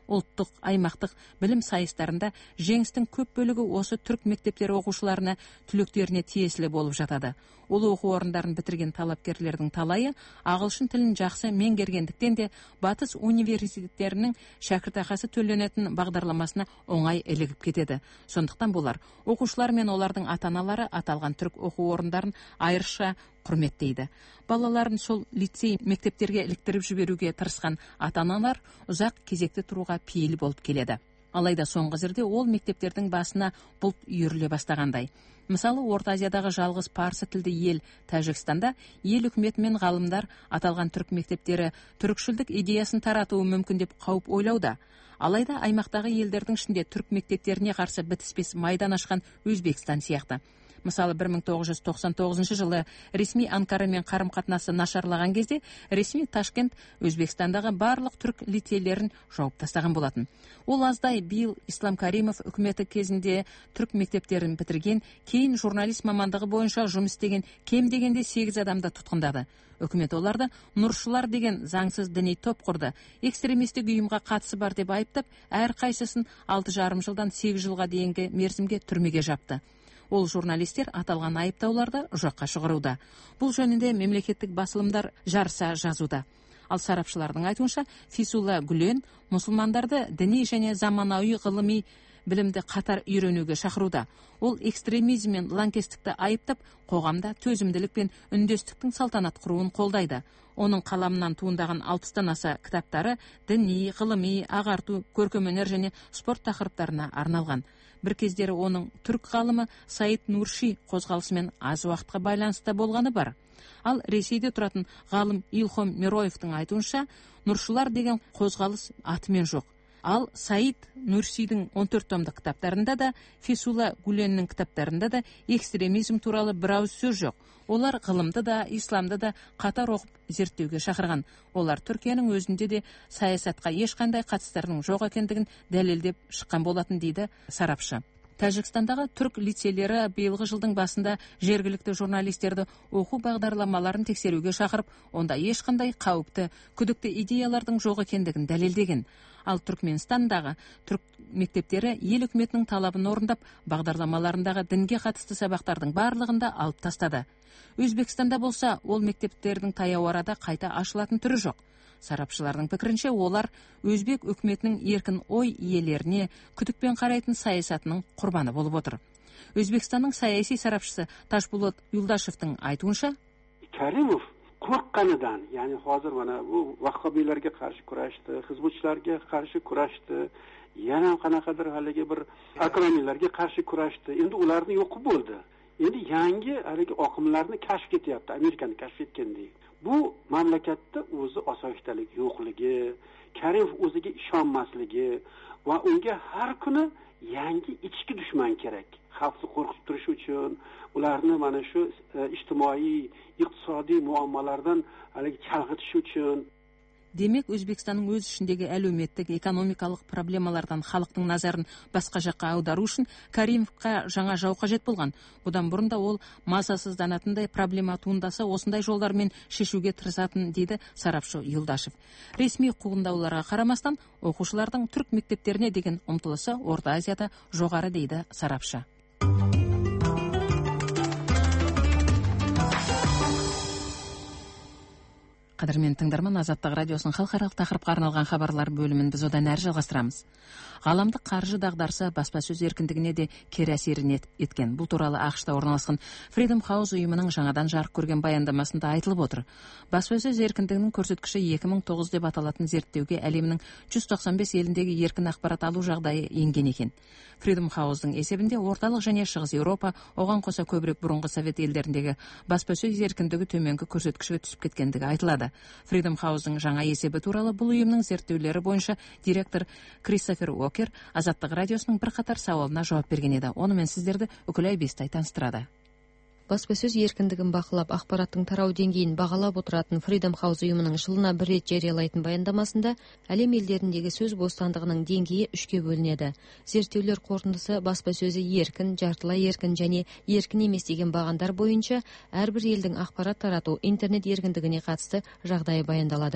ұлттық аймақтық білім сайыстарында жеңістің көп бөлігі осы түрік мектептері оқушыларына, түлектеріне тиесілі болып жатады. Ол оқу орындарын бітірген талапкерлердің талайы ағылшын тілін жақсы меңгергендіктен де батыс университеттерінің шәкіртақысы төленетін бағдарламасына оңай ілігіп кетеді. Сондықтан болар оқушылар мен олардың ата-аналары аталған түрік оқу орындарын айрықша құрметтейді. Балаларын сол лицей мектептерге іліктіріп жіберуге тырысқан ата-аналар ұзақ кезекте тұруға пейіл болып келеді. Алайда соңғы жерде ол мектептердің басына бұлт үйіріле бастағандай. Мысалы, Орта Азиядағы жалғыз парсы тілді ел Тәжікстанда ел үкіметі мен ғалымдар аталған түрік мектептері түрікшілдік идеясын таратуы мүмкін деп қауіп ойлауда. Алайда аймақтағы елдердің ішінде түрік мектептеріне қарсы бітіспес майдан ашқан Өзбекстан сияқты. Мысалы, бір мың тоғыз жүз тоқсан тоғызыншы жылы ресми Анкарамен қарым-қатынасы нашарлаған кезде ресми Ташкент Өзбекстандағы барлық түрік лицейлерін жауып тастаған болатын. Ол аздай биыл Ислам Каримов үкіметі кезінде түрік мектептерін бітірген, кейін журналист мамандығы бойынша жұмыс істеген кем дегенде сегіз адамды тұтқындады. Үкімет оларды нұршылар деген заңсыз діни топ құрды. Экстремистік ұйымға қатысы бар деп айыптап, әр қайсысын алты жарым жылдан сегіз жылға дейінгі мерзімге түрмеге жапты. Ол журналистер аталған айыптауларды жоққа шығаруда. Бұл жөнінде мемлекеттік басылымдар жарыса жазуда. Ал сарапшылардың айтуынша, Фисула Гүлен мұсылмандарды діни және заманауи ғылыми білімді қатар үйренуге шақыруда. Ол экстремизм мен лаңкестікті айыптап, қоғамда төзімділік пен үндестіктің салтанат құруын қолдайды. Оның қаламынан туындаған алпыстан аса кітаптары діни, ғылыми, ағарту, көркемөнер және спорт тақырыптарына арналған. Бір кездері оның түрк ғалымы Саид Нурши қозғалысымен аз уақытқа байланысты болғаны бар. Ал Ресейде тұратын ғалым Илхом Мироевтың айтуынша, Нұршылар деген қозғалыс атымен жоқ. Ал Саид Нурсидің он төрт томдық кітаптарында да, Фисула Гүленнің кітаптарында да экстремизм туралы бір ауыз сөз жоқ. Олар ғылымды да, исламды да қатар оқып зерттеуге шақырған. Олар Түркияның өзінде де саясатқа ешқандай қатыстарының жоқ екендігін дәлелдеп шыққан болатын дейді сарапшы. Тәжікстандағы түрк лицейлері биылғы жылдың басында жергілікті журналистерді оқу бағдарламаларын тексеруге шақырып, онда ешқандай қауіпті, күдікті идеялардың жоқ екендігін дәлелдеген. Ал Түркменстандағы түрк мектептері ел үкіметінің талабын орындап, бағдарламаларындағы дінге қатысты сабақтардың барлығында алып тастады. Өзбекстанда болса, ол мектептердің таяу арада қайта ашылатын түрі жоқ. Сарапшылардың пікірінше, олар өзбек үкіметінің еркін ой иелеріне күдікпен қарайтын саясатының құрбаны болып отыр. Өзбекстанның саяси сарапшысы Ташбулат Юлдашевтың айтуынша, Karimov qo'rqqanidan, ya'ni hozir mana bu vahhobiylarga qarshi kurashdi, hizbutchilarga qarshi kurashdi, yana qanaqadir haligi bir akramiylarga qarshi kurashdi. Endi ularni yo'qib bo'ldi. Endi yangi haligi oqimlarni kashf etyapti, Amerikani kashf etgandek. Bu mamlakatda o'zi osoyishtalik yo'qligi, Karimov o'ziga ishonmasligi va unga har kuni yangi ichki dushman kerak. Xalqni qo'rqitib turish uchun, ularni mana shu ijtimoiy, iqtisodiy muammolardan haligi chalg'itish uchun. Демек, Өзбекстанның өз ішіндегі әлеуметтік, экономикалық проблемалардан халықтың назарын басқа жаққа аудару үшін Каримовқа жаңа жау қажет болған. Бұдан бұрын да ол мазасызданатындай проблема туындаса, осындай жолдармен шешуге тырысатын дейді сарапшы Юлдашев. Ресми қуғындауларға қарамастан, оқушылардың түрк мектептеріне деген ұмтылысы Орта Азияда жоғары дейді сарапшы. Қадірмен тыңдарман, Азаттық радиосының халықаралық тақырыпқа арналған хабарлар бөлімін біз одан әрі жалғастырамыз. Ғаламдық қаржы дағдарысы баспасөз еркіндігіне де кері әсерін еткен. Бұл туралы ақш-та орналасқан Freedom House ұйымының жаңадан жарық көрген баяндамасында айтылып отыр. Баспасөз еркіндігінің көрсеткіші екі мың тоғыз деп аталатын зерттеуге әлемнің жүз тоқсан бес еліндегі еркін ақпарат алу жағдайы енген екен. Freedom House-ның есебінде орталық және шығыс Еуропа, оған қоса көбірек бұрынғы совет елдеріндегі баспасөз еркіндігі төменгі көрсеткішке түсіп кеткендігі айтылады. Freedom House-ның жаңа есебі туралы бұл ұйымның зерттеулері бойынша директор Кристофер Уокер Азаттық радиосының бірқатар сауалына жауап берген еді. Онымен сіздерді үкілі айбестай таныстырады. Баспасөз еркіндігін бақылап, ақпараттың тарау деңгейін бағалап отыратын Freedom House ұйымының жылына бір рет жариялайтын баяндамасында әлем елдеріндегі сөз бостандығының деңгейі үшке бөлінеді. Зерттеулер қорытындысы баспасөзі еркін, жартылай еркін және еркін емес деген бағандар бойынша әрбір елдің ақпарат тарату интернет еркіндігіне қатысты жағдайы баяндалады.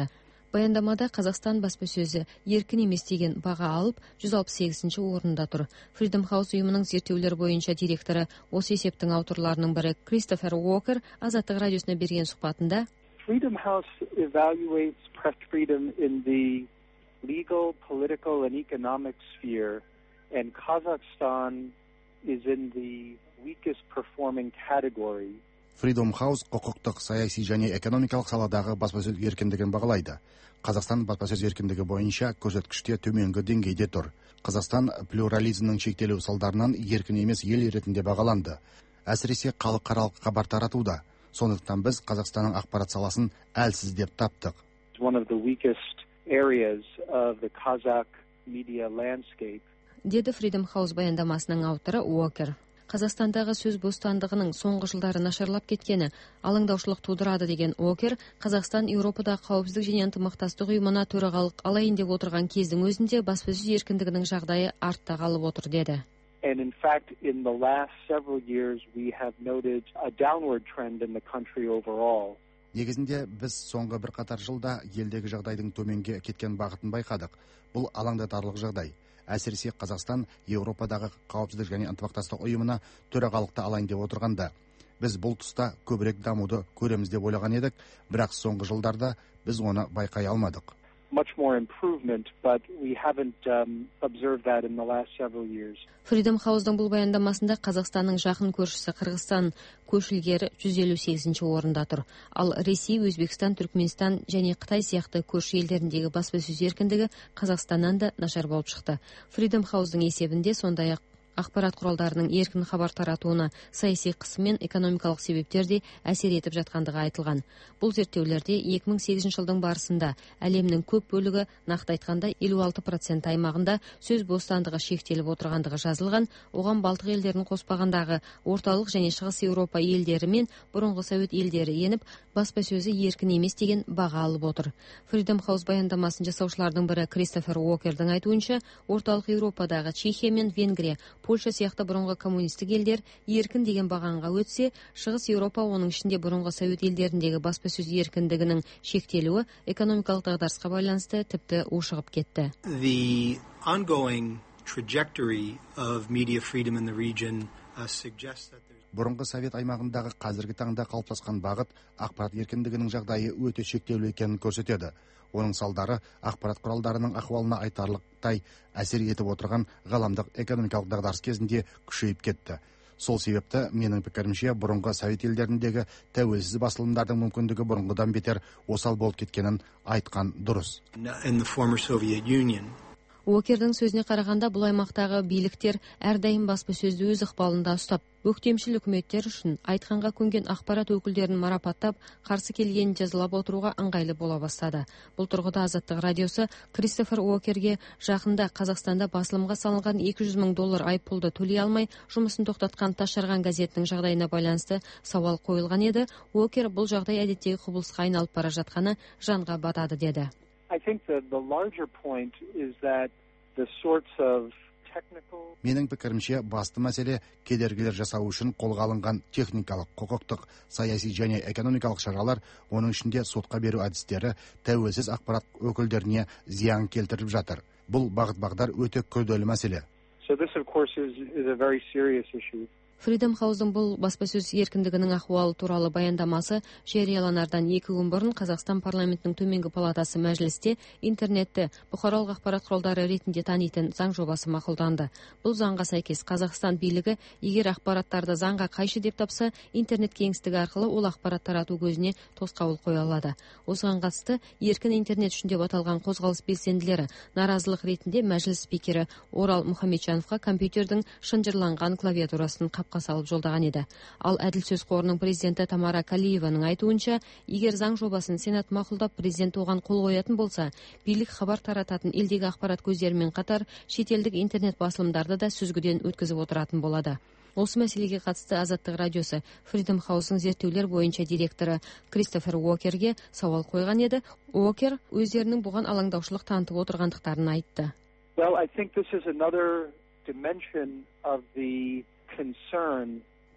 Баяндамада Қазақстан баспасөзі еркін емес деген баға алып, жүз алпыс сегізінші орында тұр. Freedom House ұйымының зерттеулер бойынша директоры, осы есептің авторларының бірі Кристофер Уокер Азаттық радиосына берген сұхбатында Freedom House evaluates press freedom in the legal, political and economic sphere, and Kazakhstan is in the weakest performing category. Freedom House құқықтық, саяси және экономикалық саладағы баспасөз еркіндігін бағалайды. Қазақстан баспасөз еркіндігі бойынша көрсеткіште төменгі деңгейде тұр. Қазақстан плюрализмнің шектелу салдарынан еркін емес ел ретінде бағаланды. Әсіресе халықаралық хабар таратуда. Сондықтан біз Қазақстанның ақпарат саласын әлсіз деп таптық. One of the weakest areas of the Kazakh media landscape. Деді Freedom House баяндамасының авторы Уокер. Қазақстандағы сөз бостандығының соңғы жылдары нашарлап кеткені алаңдаушылық тудырады деген Уокер, Қазақстан Еуропадағы қауіпсіздік және ынтымақтастық ұйымына төрағалық алайын деп отырған кездің өзінде баспасөз еркіндігінің жағдайы артта қалып отыр деді. And in fact, in the last several years, we have noted a downward trend in the country overall. Негізінде біз соңғы бір қатар жылда елдегі жағдайдың төменге кеткен бағытын байқадық. Бұл алаңдатарлық жағдай. Әсіресе Қазақстан Еуропадағы қауіпсіздік және ынтымақтастық ұйымына төрағалықты алайын деп отырғанда. Біз бұл тұста көбірек дамуды көреміз деп ойлаған едік, бірақ соңғы жылдарда біз оны байқай алмадық. Much more improvement, but we haven't um, observed that in the last several years. Freedom House-дың бұл баяндамасында Қазақстанның жақын көршісі Қырғызстан көшілгері жүз елу сегізінші орында тұр. Ал Ресей, Өзбекстан, Түркменстан және Қытай сияқты көрші елдеріндегі баспасөз еркіндігі Қазақстаннан да нашар болып шықты. Freedom House-дың есебінде сондай-ақ ақпарат құралдарының еркін хабар таратуына саяси қысым мен экономикалық себептер де әсер етіп жатқандығы айтылған. Бұл зерттеулерде екі мың сегізінші жылдың барысында әлемнің көп бөлігі, нақты айтқанда елу алты процент аймағында сөз бостандығы шектеліп отырғандығы жазылған. Оған Балтық елдерін қоспағандағы орталық және шығыс Еуропа елдері мен бұрынғы Совет елдері еніп, баспасөзі еркін емес деген баға алып отыр. Freedom House баяндамасын жасаушылардың бірі Кристофер Уокердің айтуынша, орталық Еуропадағы Чехия мен Венгрия, Польша сияқты бұрынғы коммунистік елдер еркін деген бағанға өтсе, шығыс Еуропа, оның ішінде бұрынғы Совет елдеріндегі баспасөз еркіндігінің шектелуі экономикалық дағдарысқа байланысты тіпті ушығып кетті. The ongoing trajectory of media freedom in the region uh, suggests that Бұрынғы Совет аймағындағы қазіргі таңда қалыптасқан бағыт ақпарат еркіндігінің жағдайы өте шектеулі екенін көрсетеді. Оның салдары ақпарат құралдарының ахуалына айтарлықтай әсер етіп отырған ғаламдық экономикалық дағдарыс кезінде күшейіп кетті. Сол себепті менің пікірімше бұрынғы Совет елдеріндегі тәуелсіз басылымдардың мүмкіндігі бұрынғыдан бетер осал болып кеткенін айтқан дұрыс. in the former Soviet Union. Уокердің сөзіне қарағанда, бұл аймақтағы биліктер әрдайым баспасөзді өз ықпалында ұстап, өктемшіл үкіметтер үшін айтқанға көнген ақпарат өкілдерін марапаттап, қарсы келгенін жазалап отыруға ыңғайлы бола бастады. Бұл тұрғыда Азаттық радиосы Кристофер Уокерге жақында Қазақстанда басылымға салынған екі жүз мың доллар айыппұлды төлей алмай, жұмысын тоқтатқан Тасжарған газетінің жағдайына байланысты сауал қойылған еді. Уокер бұл жағдай әдеттегі құбылысқа айналып бара жатқаны жанға батады деді. I think that the larger point is that the sorts of technical... Менің пікірімше басты мәселе кедергілер жасау үшін қолға алынған техникалық, құқықтық, саяси және экономикалық шаралар, оның ішінде сотқа беру әдістері тәуелсіз ақпарат өкілдеріне зиян келтіріп жатыр. Бұл бағыт-бағдар өте күрделі мәселе. So this of course is, is a very serious issue. Freedom House-дың бұл баспасөз еркіндігінің ахуалы туралы баяндамасы жарияланардан екі күн бұрын Қазақстан парламентінің төменгі палатасы мәжілісте интернетті бұқаралық ақпарат құралдары ретінде танитын заң жобасы мақұлданды. Бұл заңға сәйкес Қазақстан билігі егер ақпараттарды заңға қайшы деп тапса, интернет кеңістігі арқылы ол ақпарат тарату көзіне тосқауыл қоя алады. Осыған қатысты еркін интернет үшін деп аталған қозғалыс белсенділері наразылық ретінде мәжіліс спикері Орал Мұхамеджановқа компьютердің шынжырланған клавиатурасын қап салып жолдаған еді. Ал Әділ сөз қорының президенті Тамара Калиеваның айтуынша, егер заң жобасын Сенат мақұлдап, президент оған қол қоятын болса, билік хабар тарататын елдегі ақпарат көздерімен қатар шетелдік интернет басылымдарды да сүзгіден өткізіп отыратын болады. Осы мәселеге қатысты Азаттық радиосы Freedom House-ның зерттеулер бойынша директоры Кристофер Уокерге сауал қойған еді. Уокер өздерінің бұған алаңдаушылық танытып отырғандықтарын айтты. Well, I think this is another dimension of the concern.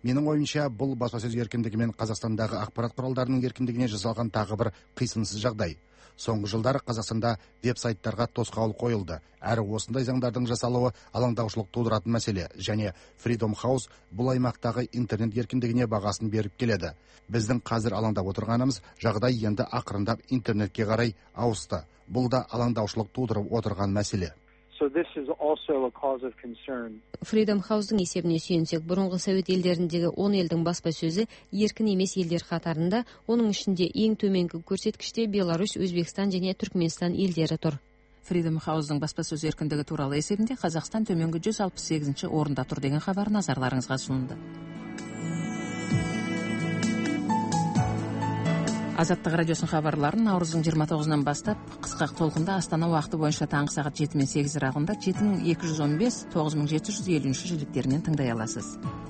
Менің ойымша, бұл баспасөз еркіндігі мен Қазақстандағы ақпарат құралдарының еркіндігіне жасалған тағы бір қисынсыз жағдай. Соңғы жылдары Қазақстанда веб-сайттарға тосқауыл қойылды. Әрі осындай заңдардың жасалуы алаңдаушылық тудыратын мәселе, және Freedom House бұл аймақтағы интернет еркіндігіне бағасын беріп келеді. Біздің қазір алаңдап отырғанымыз жағдай енді ақырындап интернетке қарай ауысты. Бұл да алаңдаушылық тудырып отырған мәселе. So this is also a cause of concern. Freedom House-дың есебіне сүйенсек, бұрынғы Совет елдеріндегі он елдің баспасөзі еркін емес елдер қатарында, оның ішінде ең төменгі көрсеткіште Беларусь, Өзбекстан және Түркменстан елдері тұр. Freedom House-дың баспасөз еркіндігі туралы есебінде Қазақстан төменгі жүз алпыс сегізінші орында тұр деген хабар назарларыңызға ұсынылды. Азаттық радиосын хабарларын наурыздың жиырма тоғызынан бастап қысқа толқында Астана уақыты бойынша таңғы сағат жеті мен сегіз аралығында жеті мың екі жүз он бес тоғыз мың жеті жүз елуінші жиіліктерінен тыңдай аласыз.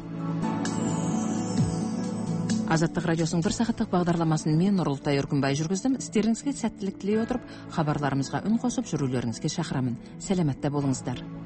Азаттық радиосының бір сағаттық бағдарламасын мен Нұрылтай Үркімбай жүргіздім. Сіздеріңізге сәттілік тілей отырып, хабарларымызға үн қосып жүрулеріңізге шақырамын. Сәлеметте болыңыздар.